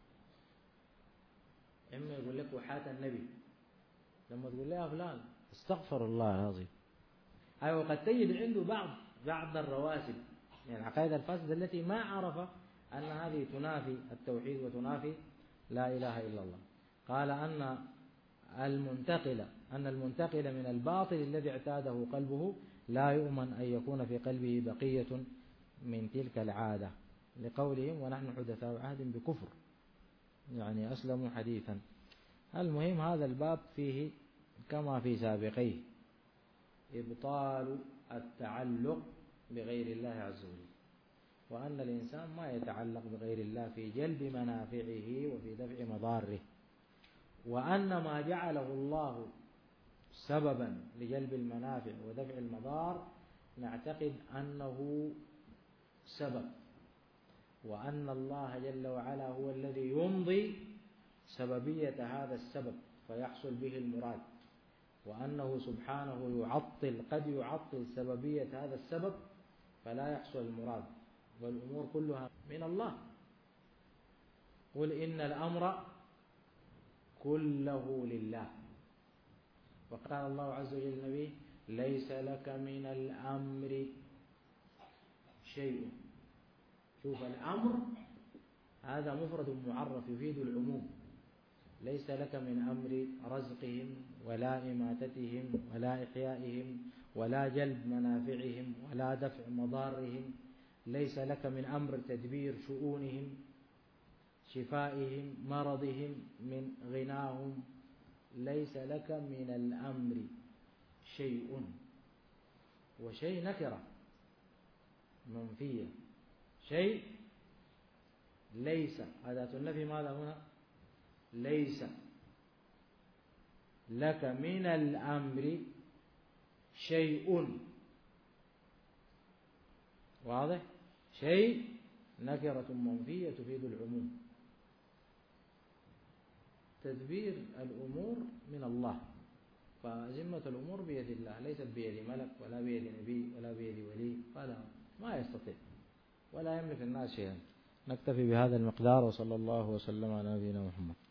إما يقول لك وحات النبي، لما تقول له فلان استغفر الله العظيم. أيوة قد تجد عنده بعض الرواسب يعني العقائد الفاسدة التي ما عرف أن هذه تنافي التوحيد وتنافي لا إله إلا الله. قال أن المنتقل من الباطل الذي اعتاده قلبه لا يؤمن أن يكون في قلبه بقية من تلك العادة، لقولهم ونحن حدثاء عهد بكفر، يعني أسلموا حديثا. المهم هذا الباب فيه كما في سابقيه إبطال التعلق بغير الله عز وجل. وأن الإنسان ما يتعلق بغير الله في جلب منافعه وفي دفع مضاره، وأن ما جعله الله سببا لجلب المنافع ودفع المضار نعتقد أنه سبب، وأن الله جل وعلا هو الذي يمضي سببية هذا السبب فيحصل به المراد، وأنه سبحانه قد يعطل سببية هذا السبب فلا يحصل المراد، والأمور كلها من الله. قل إن الأمر كله لله. وقال الله عز وجل للنبي: ليس لك من الأمر شيء. شوف، الأمر هذا مفرد معرف يفيد العموم. ليس لك من أمر رزقهم ولا إماتتهم ولا إحيائهم ولا جلب منافعهم ولا دفع مضارهم. ليس لك من أمر تدبير شؤونهم، شفائهم، مرضهم، من غناهم. ليس لك من الأمر شيء. وشيء نكرة منفية. شيء ليس أداة النفي ماذا هنا؟ ليس لك من الأمر شيء. واضح؟ شيء نكرة منفية تفيد العموم. تدبير الأمور من الله، فذمة الأمور بيد الله، ليست بيد ملك ولا بيد نبي ولا بيد ولي، فلا ما يستطيع ولا يملك الناس شيئا. نكتفي بهذا المقدار، وصلى الله وسلم على نبينا محمد.